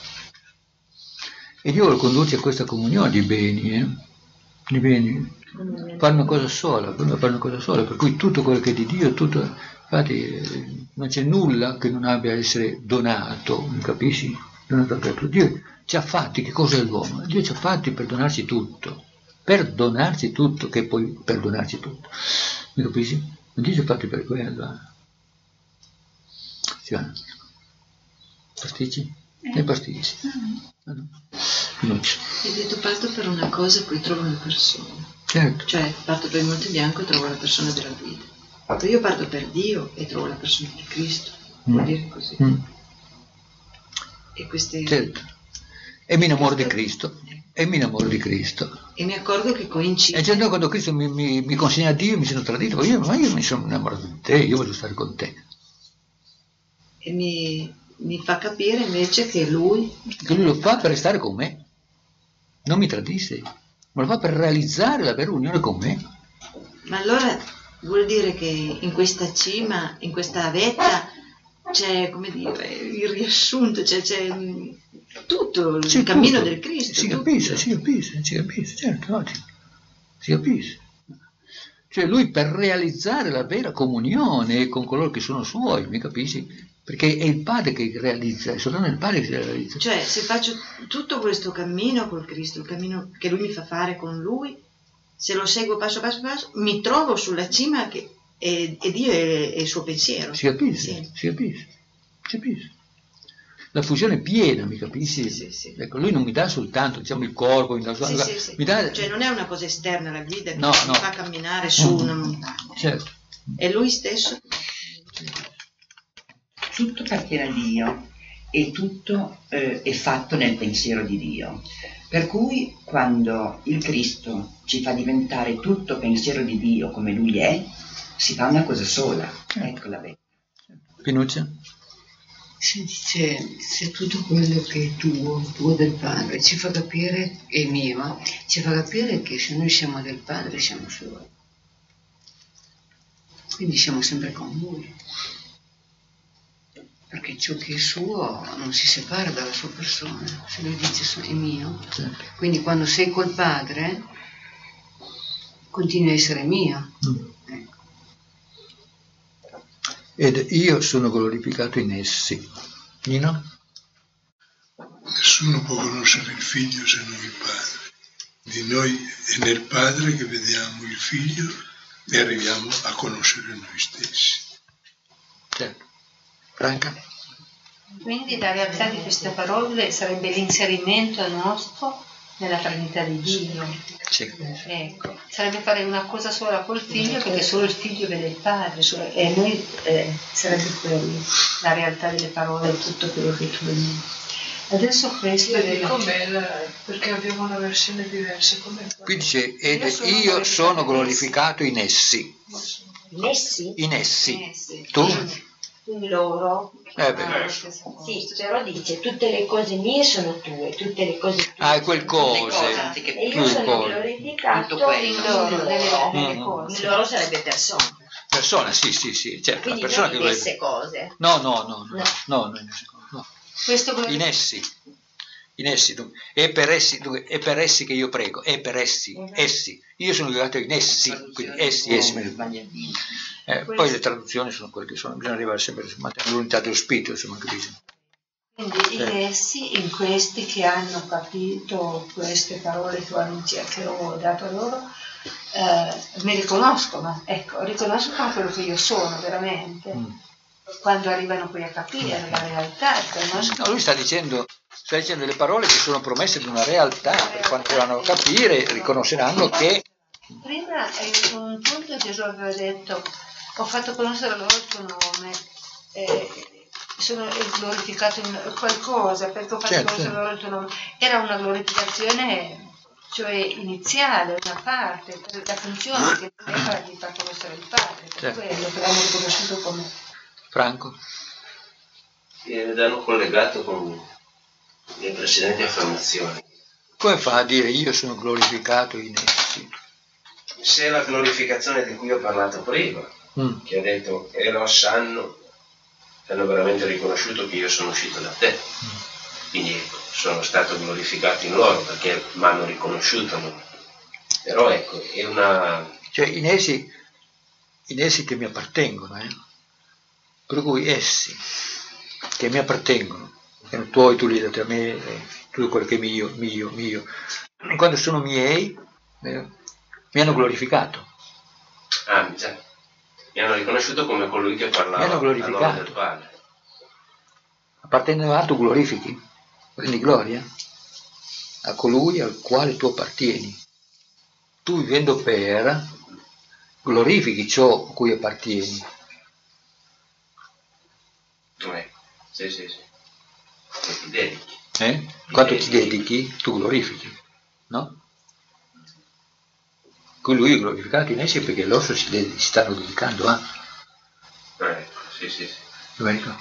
E Dio lo conduce a questa comunione dei beni, eh? Dei beni. Fare una cosa sola, fare una cosa sola, per cui tutto quello che è di Dio, tutto, infatti non c'è nulla che non abbia a essere donato, mi capisci? Dio ci ha fatti, che cosa è l'uomo? Dio ci ha fatti per donarci tutto, per donarci tutto, che poi per donarci tutto, mi capisci? Dio ci ha fatti per quello. Cioè, pasticci? Eh. E pasticci. Mm. Finuccia. Hai detto parto per una cosa e poi trovo una persona. Certo. Cioè parto per il Monte Bianco e trovo la persona della guida. Poi io parto per Dio e trovo la persona di Cristo. Vuol Mm. dire così. Mm. E queste... Certo. E mi innamoro di Cristo. E mi innamoro di Cristo. E mi accorgo che coincide. E certo quando Cristo mi, mi, mi consegna a Dio mi sono tradito, io, ma io mi sono innamorato di te, io voglio stare con te. E mi, mi fa capire invece che lui... Che lui lo fa per restare con me. Non mi tradisce, ma lo fa per realizzare la vera unione con me. Ma allora vuol dire che in questa cima, in questa vetta, c'è, come dire, il riassunto, c'è, c'è tutto il C'è cammino tutto. del Cristo. Si tutto. capisce, si capisce, si capisce, certo, ottimo. Si capisce. Cioè lui per realizzare la vera comunione con coloro che sono suoi, mi capisci? Perché è il Padre che realizza, è soltanto il Padre che si realizza. Cioè, se faccio tutto questo cammino col Cristo, il cammino che lui mi fa fare con lui, se lo seguo passo passo passo, mi trovo sulla cima che è, è Dio e il suo pensiero. Si capisce, sì. si capisce, si capisce. La fusione è piena, mi capisci? Sì, sì, sì. Ecco, lui non mi dà soltanto, diciamo, il corpo, mi dà soltanto, sì, sì, sì. mi dà... Cioè non è una cosa esterna la guida che no, mi no. fa camminare su una montagna. Certo. È lui stesso. Tutto appartiene a Dio e tutto eh, è fatto nel pensiero di Dio. Per cui quando il Cristo ci fa diventare tutto pensiero di Dio come Lui è, si fa una cosa sola. Ecco la verità. Pinuccia? Si dice, se tutto quello che è tuo, tuo del Padre, ci fa capire, è mio, ci fa capire che se noi siamo del Padre siamo suoi. Quindi siamo sempre con Lui. Perché ciò che è suo non si separa dalla sua persona, se lui dice è mio. Certo. Quindi quando sei col Padre, continui a essere mio. Mm. Ecco. Ed io sono glorificato in essi. Nino? Nessuno può conoscere il Figlio se non il Padre. Di noi è nel Padre che vediamo il Figlio e arriviamo a conoscere noi stessi. Certo. Franca? Quindi la realtà di queste parole sarebbe l'inserimento nostro nella Trinità di Dio. Sì. Ecco, sarebbe fare una cosa sola col figlio perché solo il figlio vede il padre e noi eh, sarebbe quello, la realtà delle parole, tutto quello che tu vedi. Adesso questo è com'è perché abbiamo una versione diversa. Com'è? Qui dice, ed io sono, io sono glorificato in essi. In essi? In essi. In essi. Tu? In loro. Eh beh. Ah, sì, però dice tutte le cose mie sono tue, tutte le cose tue. Ah, è quel cose. E io sono glorificato in loro, nelle, nelle Mm. cose. In loro sarebbe persona. Persona, sì, sì, sì, certo. Quindi la persona non che in vuole- esse cose. No, no, no, no, No. no, no, in essi, no. Questo glorificato. In essi. In essi, dunque, è per essi, dunque, è per essi che io prego, è per essi, essi. Io sono legato in essi, quindi essi, essi. Eh, poi le traduzioni sono quelle che sono, bisogna arrivare sempre a mantenere l'unità dello spirito, insomma, capisci? Quindi in Eh. essi, in questi che hanno capito queste parole che, ho, che ho dato a loro, eh, mi riconoscono, ecco, riconoscono quello che io sono veramente. Mm. Quando arrivano poi a capire la realtà, riconoscono. No, lui sta dicendo, sta dicendo delle parole che sono promesse di una realtà, per quando verranno a capire, riconosceranno che... Prima in un punto Gesù aveva detto, ho fatto conoscere loro il tuo nome, eh, sono glorificato in qualcosa perché ho fatto Certo, conoscere certo. loro il tuo nome. Era una glorificazione, cioè iniziale, una parte, la funzione che aveva di far conoscere il Padre, per Certo. quello che l'hanno riconosciuto come... Franco? Ed hanno collegato con le precedenti affermazioni. Come fa a dire io sono glorificato in essi? Se la glorificazione di cui ho parlato prima, Mm. che ha detto e lo sanno, hanno veramente riconosciuto che io sono uscito da te. Quindi ecco, sono stato glorificato in loro perché mi hanno riconosciuto. Però ecco, è una... Cioè in essi, in essi che mi appartengono, eh? Per cui essi che mi appartengono, erano tuoi, tu li hai dati a me, eh, tutto quello che è mio, mio, mio. Quando sono miei, eh, mi hanno glorificato. Ah, già. Mi hanno riconosciuto come colui che parlava Mi hanno a nome glorificato. del Padre. Appartenendo a tu glorifichi, prendi gloria a colui al quale tu appartieni. Tu vivendo per, glorifichi ciò a cui appartieni. Eh, sì, sì, sì. E ti dedichi. Eh? Quando ti dedichi, tu glorifichi, no? Con lui è glorificato in essi perché loro si, si stanno dedicando a... Eh, sì, sì, sì. Domenico?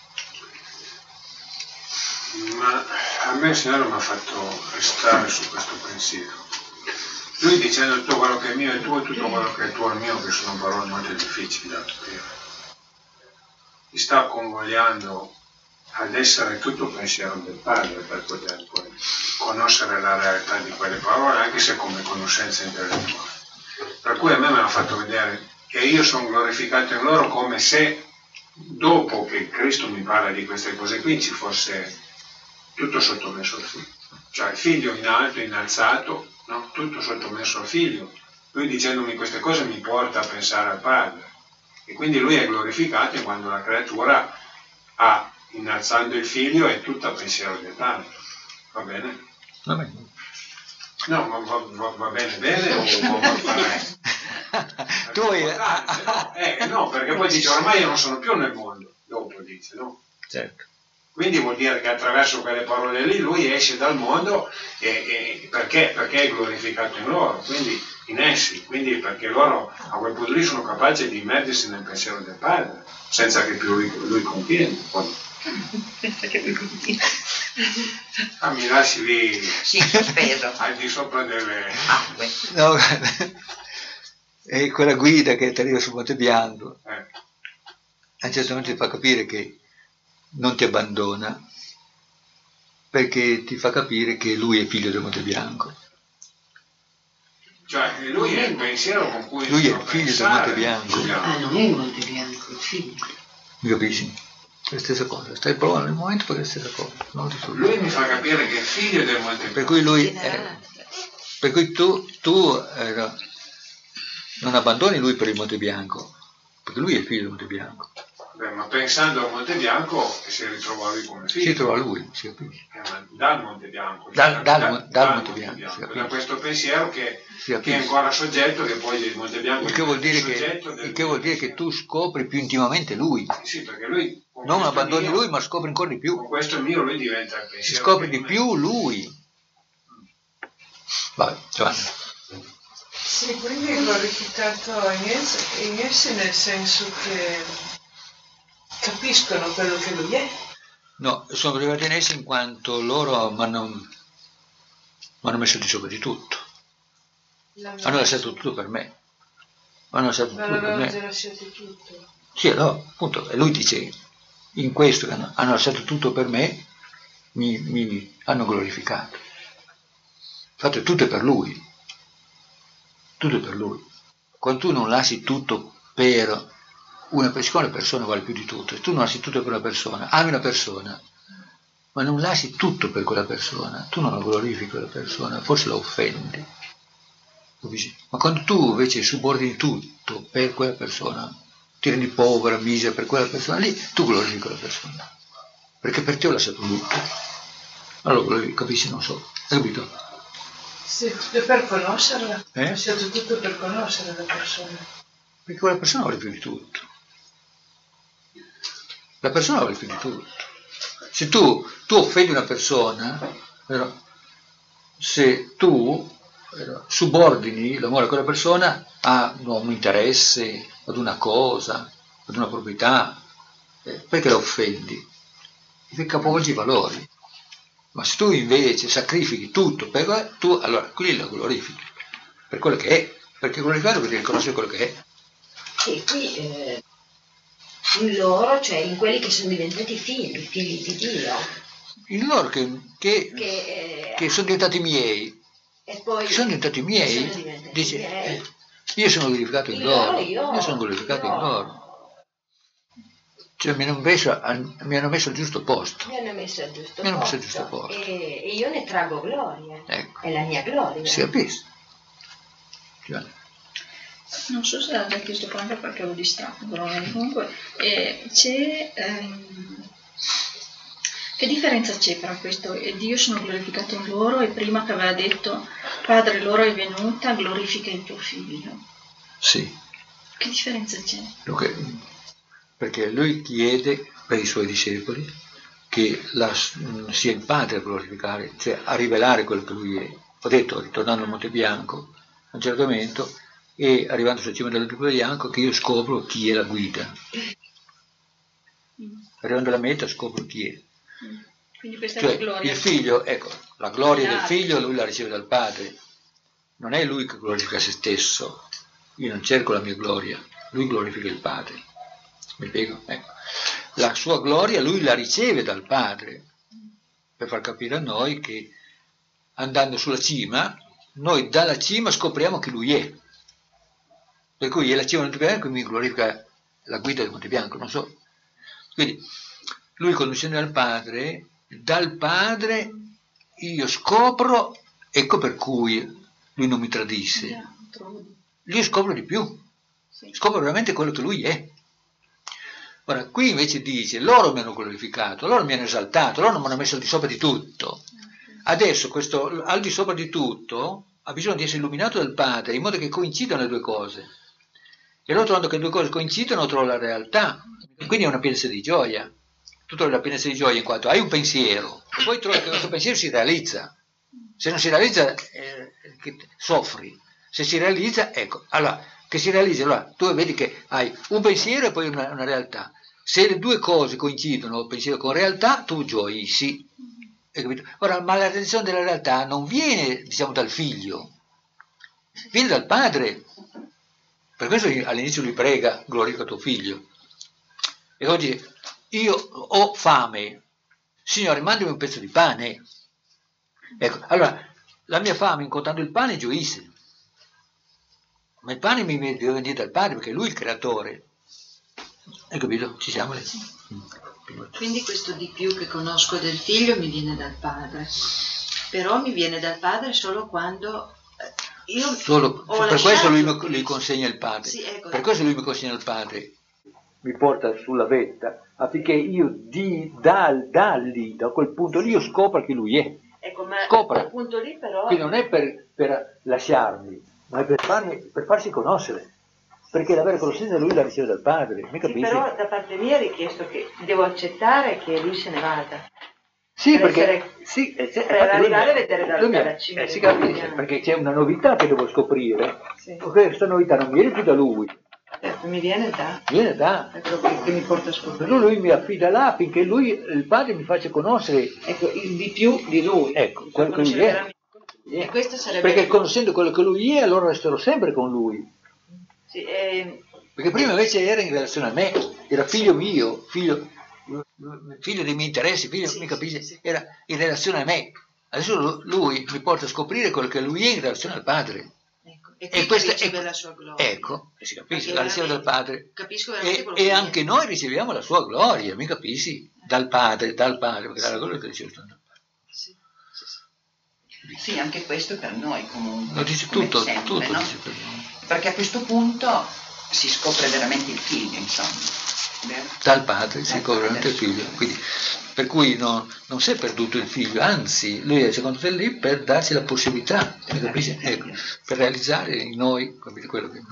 Ma a me il Signore mi ha fatto restare su questo pensiero. Lui dicendo tutto quello che è mio è tuo e tutto quello che è tuo è mio, che sono parole molto difficili da capire. Ti sta convogliando ad essere tutto pensiero del Padre per poter poi conoscere la realtà di quelle parole, anche se come conoscenza intellettuale. Per cui a me mi ha fatto vedere che io sono glorificato in loro come se dopo che Cristo mi parla di queste cose qui ci fosse tutto sottomesso al figlio. Cioè il figlio in alto, innalzato, no? Tutto sottomesso al figlio. Lui dicendomi queste cose mi porta a pensare al Padre. E quindi lui è glorificato quando la creatura ha, innalzando il figlio, è tutta pensiero del Padre. Va bene? Va bene. No, ma va, va, va bene bene o va bene? Tu hai... no? Eh, no, perché poi dice ormai io non sono più nel mondo, dopo dice, no? Certo. Quindi vuol dire che attraverso quelle parole lì lui esce dal mondo e, e perché? Perché è glorificato in loro, quindi in essi, quindi perché loro a quel punto lì sono capaci di immergersi nel pensiero del Padre, senza che più lui, lui contiene. Senza che lui contiene. Ah, mi lasci lì sì, sospeso al di sopra delle acque. No, è quella guida che ti arriva sul Monte Bianco. Eh. A un certo momento ti fa capire che non ti abbandona perché ti fa capire che lui è figlio del Monte Bianco. Cioè lui è il pensiero con cui lui è il figlio del Monte Bianco. Ah, non è il Monte Bianco, il figlio. Mi capisci? È la stessa cosa, stai provando nel momento perché è la stessa cosa. Non lui mi fa capire che è figlio del Monte Bianco. Per cui lui è, per cui tu, tu eh, non abbandoni lui per il Monte Bianco, perché lui è il figlio del Monte Bianco. Beh, ma pensando al Monte Bianco si ritrova lui come figlio. Si trova lui, si capisce. Eh, ma dal Monte Bianco. Dal, cioè, dal, da, dal, dal Monte Monte Bianco, Bianco. Bianco Da questo pensiero che, che è ancora soggetto, che poi il Monte Bianco il che vuol dire che, del... il che vuol dire che tu scopri più intimamente lui. Sì, perché lui non abbandoni mio, lui, ma scopri ancora di più. Con questo mio lui diventa il pensiero. Scopri di più lui. Vabbè, Giovanni. Sì, quindi è glorificato in, es- in essi nel senso che capiscono quello che lui è. No, sono glorificati in essi in quanto loro mi hanno messo di sopra di tutto. L'hanno hanno lasciato tutto per me. Hanno lasciato Ma tutto per l'avevano me. già lasciato tutto. Sì, allora, appunto, e lui dice, in questo che hanno, hanno lasciato tutto per me, mi, mi hanno glorificato. Infatti tutto è per lui. Tutto è per lui. Quando tu non lasci tutto per una persona, siccome la persona vale più di tutto, se tu non lasci tutto per una persona, ami una persona, ma non lasci tutto per quella persona, tu non la glorifichi quella persona, forse la offendi. Ma quando tu invece subordini tutto per quella persona, ti rendi povera, misera per quella persona lì, tu glorifichi quella persona. Perché per te ho lasciato tutto. Allora capisci, non so, hai capito? Sì, per conoscerla. Eh? Ho lasciato tutto per conoscere la persona. Perché quella persona vale più di tutto. La persona vale più di tutto. Se tu, tu offendi una persona, però, se tu però, subordini l'amore a quella persona a no, un interesse, ad una cosa, ad una proprietà, eh, perché la offendi? Perché capovolgi i valori. Ma se tu invece sacrifichi tutto, per, tu allora qui la glorifichi per quello che è, perché glorificato vuol dire riconoscere quello che è. Sì, qui eh, in loro, cioè in quelli che sono diventati figli, figli di Dio. In loro che, che, che, eh, che sono diventati miei, e poi che sono diventati miei, sono diventati dice, miei. Eh, io sono glorificato in, in loro, loro io, io sono glorificato io. in loro. Cioè mi hanno, messo, mi hanno messo al giusto posto. Mi hanno messo al giusto, mi hanno posto, messo al giusto posto. E, e io ne traggo gloria. Ecco. È la mia gloria. Si capisce. Cioè. Non so se l'ha già chiesto anche perché l'ho distratto, però comunque eh, c'è ehm, che differenza c'è tra questo e Dio sono glorificato in loro e prima che aveva detto Padre l'ora è venuta, glorifica il tuo figlio. Sì. Che differenza c'è? Dunque, perché lui chiede per i suoi discepoli che la, sia il Padre a glorificare, cioè a rivelare quello che lui è. Ho detto, ritornando al Monte Bianco, a un certo momento, e arrivando sulla cima del Monte Bianco, che io scopro chi è la guida. Mm. Arrivando alla meta scopro chi è. Mm. Quindi questa cioè, è la gloria. Il figlio, ecco, la gloria del figlio lui la riceve dal Padre. Non è lui che glorifica se stesso. Io non cerco la mia gloria, lui glorifica il Padre. Mi spiego? Ecco. La sua gloria lui la riceve dal Padre, per far capire a noi che andando sulla cima, noi dalla cima scopriamo chi lui è. Per cui è la cima del Monte Bianco che mi glorifica la guida del Monte Bianco, non so. Quindi lui quando scende dal Padre, dal Padre io scopro, ecco per cui lui non mi tradisse. Io scopro di più, scopro veramente quello che lui è. Ora, qui invece dice, loro mi hanno glorificato, loro mi hanno esaltato, loro mi hanno messo al di sopra di tutto. Adesso questo al di sopra di tutto ha bisogno di essere illuminato dal Padre, in modo che coincidano le due cose. E allora trovando che le due cose coincidono, trovo la realtà. Quindi è una pienezza di gioia. Tu trovi la pienezza di gioia in quanto hai un pensiero, e poi trovi che questo pensiero si realizza. Se non si realizza, eh, soffri. Se si realizza, ecco, allora, che si realizza, allora tu vedi che hai un pensiero e poi una, una realtà. Se le due cose coincidono, pensiero con realtà, tu gioisci, sì. Hai capito? Ora, ma la realizzazione della realtà non viene, diciamo, dal figlio, viene dal padre. Per questo all'inizio lui prega, glorifica tuo figlio. E oggi io ho fame, Signore, mandami un pezzo di pane. Ecco, allora, la mia fame incontrando il pane gioisce. Ma il pane mi deve venire dal Padre, perché lui è il creatore. Hai capito? Ci siamo lì? Quindi questo di più che conosco del figlio mi viene dal Padre. Però mi viene dal Padre solo quando io solo, ho per lasciato... questo lui mi, lui consegna il Padre. Sì, ecco. Per questo lui mi consegna il Padre. Mi porta sulla vetta, affinché io di, da, da lì, da quel punto lì, io scopra chi lui è. Ecco, ma scopra. quel punto lì però... Quindi non è per, per lasciarmi, ma è per, farmi, per farsi conoscere, perché la vera conoscenza lui la riceve dal Padre, mi capisci? Sì, però da parte mia è richiesto che devo accettare che lui se ne vada. Sì, per perché essere, sì, per arrivare a vedere dalla, lui, dalla cima. eh, si capisce, perché c'è una novità che devo scoprire, sì. Questa novità non viene più da lui. Certo, mi viene da. Viene da. È quello che, che mi porta a scoprire. Lui, lui mi affida là affinché lui, il padre, mi faccia conoscere. Ecco, il di più di lui. Ecco, quello che lui è. E questo sarebbe... Perché conoscendo quello che lui è, allora resterò sempre con lui. Sì, eh... Perché prima invece era in relazione a me, era figlio mio, figlio, figlio dei miei interessi, figlio, sì, mi capisci? Sì, sì. Era in relazione a me. Adesso lui mi porta a scoprire quello che lui è in relazione al padre. Ecco. E, e questa riceve è la sua gloria. Ecco, si capisce, la riceve dal padre. Capisco e e anche noi riceviamo la sua gloria, mi capisci? Dal padre, dal padre, perché sì, la gloria che riceve dal padre. Sì, sì, sì. Sì, anche questo per noi comunque. Lo dice tutto, sempre, tutto no? dice per noi. Perché a questo punto si scopre veramente il figlio, insomma. Vero? Dal padre si scopre veramente il figlio. Quindi, per cui no, non si è perduto il figlio, anzi, lui è secondo te lì per darci la possibilità, capisci? Ecco, per realizzare in noi, capite, quello che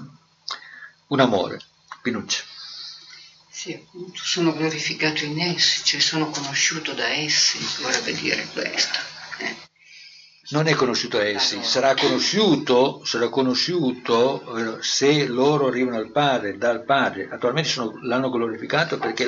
un amore. Pinuccia. Sì, appunto, sono glorificato in essi, cioè sono conosciuto da essi, vorrebbe dire questo. Eh. Non è conosciuto a essi, sarà conosciuto, sarà conosciuto se loro arrivano al Padre, dal Padre. Attualmente sono, l'hanno glorificato perché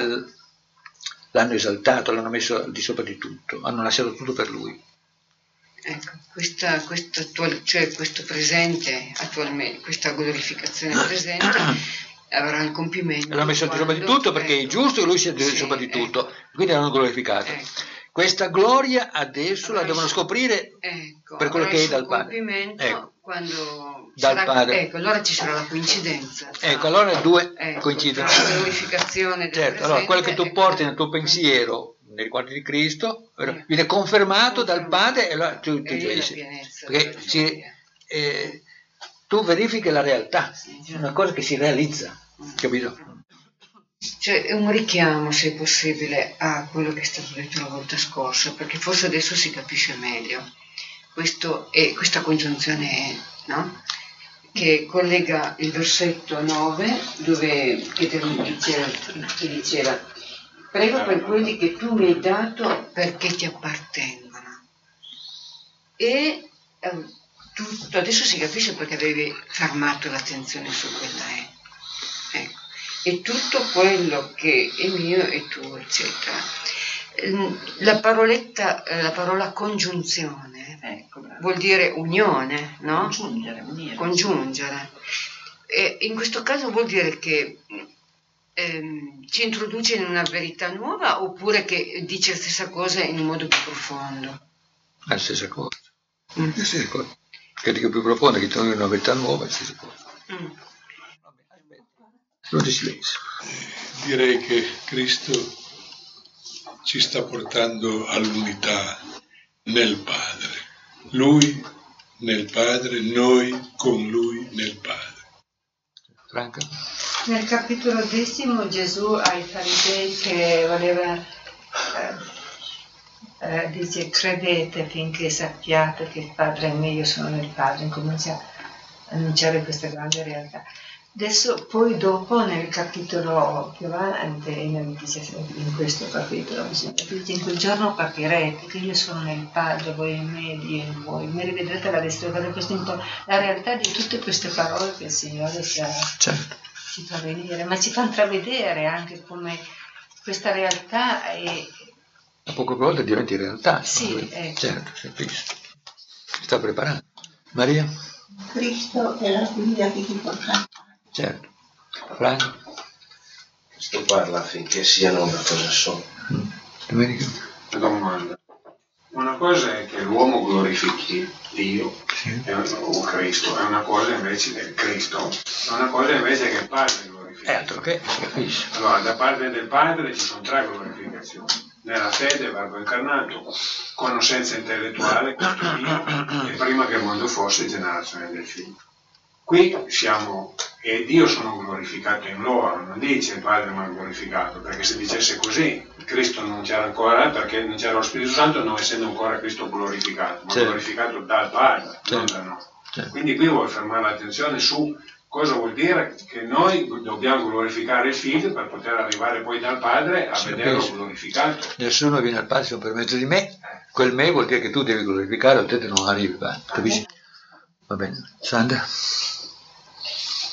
l'hanno esaltato, l'hanno messo al di sopra di tutto, hanno lasciato tutto per lui. Ecco, questa, questa attual, cioè questo presente, attualmente, questa glorificazione presente avrà il compimento. L'hanno messo al di sopra di tutto perché ecco, è giusto che lui sia al di sì, sopra di tutto, ecco, quindi l'hanno glorificato. Ecco. Questa gloria adesso allora, la devono scoprire ecco, per quello che è dal Padre. Ecco, quando dal sarà, padre. Ecco, allora ci sarà la coincidenza. Tra, ecco, allora le due ecco, coincidono. La glorificazione del certo, allora quello che tu porti nel tuo pensiero nei riguardi di Cristo ecco, viene confermato dal Padre e allora tu ti gioisci. Perché si, eh, tu verifichi la realtà, è una cosa che si realizza, capito? Cioè è un richiamo, se possibile, a quello che è stato detto la volta scorsa, perché forse adesso si capisce meglio. Questo è, questa congiunzione è, no? Che collega il versetto nove, dove Pietro diceva, che diceva prego per quelli che tu mi hai dato perché ti appartengono. E eh, tutto, adesso si capisce perché avevi fermato l'attenzione su quella è. Ecco. E tutto quello che è mio è tuo, eccetera. La paroletta, la parola congiunzione ecco, vuol dire unione, no? Congiungere, unire. Congiungere. E in questo caso vuol dire che ehm, ci introduce in una verità nuova oppure che dice la stessa cosa in un modo più profondo? La stessa cosa. Mm. La stessa cosa. Che dico più profonda, che trovi una verità nuova, è la stessa cosa. Mm. Non ti silenzio. Direi che Cristo ci sta portando all'unità nel Padre. Lui nel Padre, noi con Lui nel Padre. Franca? Nel capitolo decimo Gesù ai farisei che voleva, eh, eh, dice credete finché sappiate che il Padre è me, io sono nel Padre, incomincia a annunciare questa grande realtà. Adesso, poi dopo, nel capitolo più avanti, in questo capitolo, dice, in quel giorno capirete che io sono nel Padre, voi in me, Dio in voi. Mi rivedrete la destra, la realtà di tutte queste parole che il Signore ci, ha, certo. ci fa venire, ma ci fa intravedere anche come questa realtà è... A poche volte diventi realtà. Sì, ecco. Certo, si capisce. Si sta preparando. Maria? Cristo è la guida che ti porta. Certo. Franco? Questo parla affinché siano una cosa sola. Mm. Domenica? Una domanda. Una cosa è che l'uomo glorifichi Dio, sì, o Cristo, è una cosa invece che Cristo, è una cosa invece che il Padre glorifica. È altro che, si capisce. Allora, da parte del Padre ci sono tre glorificazioni. Nella fede, verbo incarnato, conoscenza intellettuale, questo Dio, e prima che il mondo fosse, generazione del Figlio. Qui siamo, e Dio sono glorificato in loro, non dice il Padre mi ha glorificato, perché se dicesse così, Cristo non c'era ancora, perché non c'era lo Spirito Santo, non essendo ancora Cristo glorificato, ma certo, glorificato dal Padre, certo, non da noi. Certo. Quindi qui vuole fermare l'attenzione su cosa vuol dire che noi dobbiamo glorificare il Figlio per poter arrivare poi dal Padre a sì, vederlo penso. glorificato. Nessuno viene al Padre se non per mezzo di me, quel me vuol dire che tu devi glorificare, altrimenti non arrivi, capisci? Va bene. Sandra?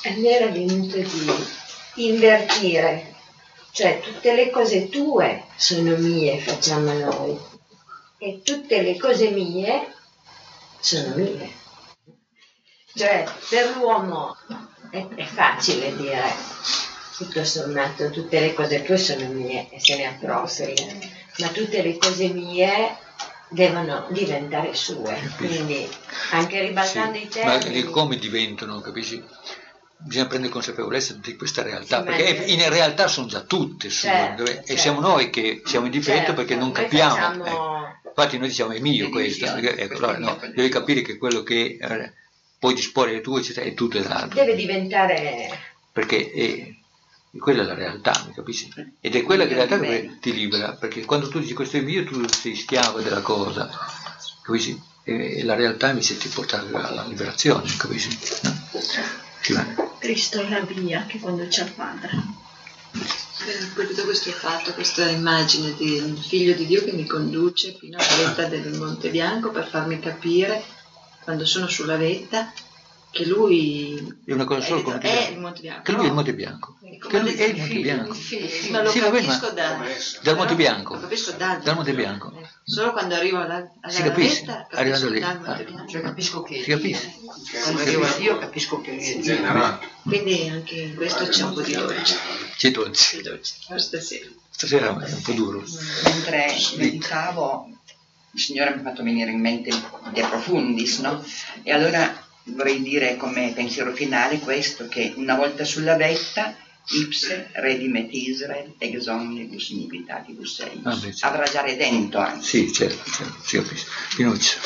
a me era venuto di invertire, cioè tutte le cose tue sono mie, facciamo noi, e tutte le cose mie sono mie. Cioè per l'uomo è, è facile dire tutto sommato tutte le cose tue sono mie e se ne appropria, ma tutte le cose mie devono diventare sue, quindi anche ribaltando sì, i termini. Ma come diventano, capisci? Bisogna prendere consapevolezza di questa realtà, Sì, perché ma- in realtà sono già tutte sue, Certo, e certo. siamo noi che siamo in difetto Certo, perché non noi capiamo. facciamo- eh. Infatti noi diciamo è mio questo, perché, ecco, allora, no, devi capire che quello che eh, puoi disporre le tue eccetera, è tutto l'altro, Deve diventare perché è, quella è la realtà, mi capisci? Ed è quella che in realtà che ti libera, perché quando tu dici questo è mio tu sei schiavo della cosa, capisci? E la realtà invece ti porta alla liberazione, capisci? No? Sì, bene. Cristo è la via che conduce al Padre. Per tutto questo fatto, questa immagine di un figlio di Dio che mi conduce fino alla vetta del Monte Bianco per farmi capire, quando sono sulla vetta, che lui È una cosa solo è, come detto, è il Monte Bianco. che lui è il Monte Bianco, che lui è il Monte Bianco. Sì, ma lo Sì, va bene, capisco ma- da, dal Monte Bianco, lo capisco dal, dal Monte Bianco. Solo quando arrivo alla, alla Si capisce, vetta arrivando capisco lì. dal Monte Ah. Bianco. Cioè capisco che Si capisce. quando Si arrivo a capisce. Dio capisco che lui è Dio. Quindi anche in questo c'è un po' di dolce. C'è dolce. Stasera. Stasera è un po' duro. Mentre meditavo, il Signore mi ha fatto venire in mente De Profundis, no? E allora vorrei dire come pensiero finale questo, che una volta sulla vetta, ipse redimet Israel ex omnibus iniquitatibus eius. Ah, beh, sì. Avrà già redento anche. Sì, certo, certo, si capisce. Pinuccio.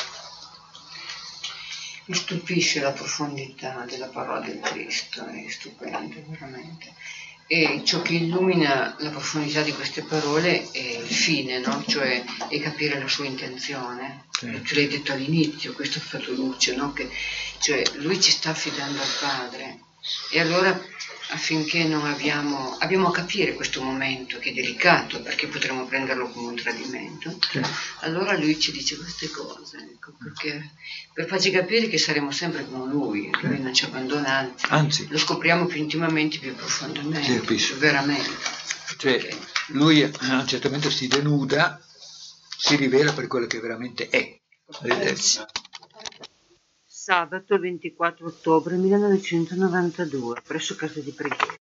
Mi stupisce la profondità della parola del Cristo, è stupendo veramente. E ciò che illumina la profondità di queste parole è il fine, no? Cioè è capire la sua intenzione. Sì. Tu l'hai detto all'inizio, questo ha fatto luce, no? Che, cioè lui ci sta affidando al Padre. E allora affinché non abbiamo, abbiamo a capire questo momento che è delicato, perché potremmo prenderlo come un tradimento, Sì. allora lui ci dice queste cose, ecco, perché per farci capire che saremo sempre con lui, lui non ci abbandona, anzi, Anzi, lo scopriamo più intimamente, più profondamente, Sì, capisco. veramente. cioè, lui a un certo momento si denuda, si rivela per quello che veramente è. Arrivederci. Sabato ventiquattro ottobre millenovecentonovantadue, presso casa di preghiera.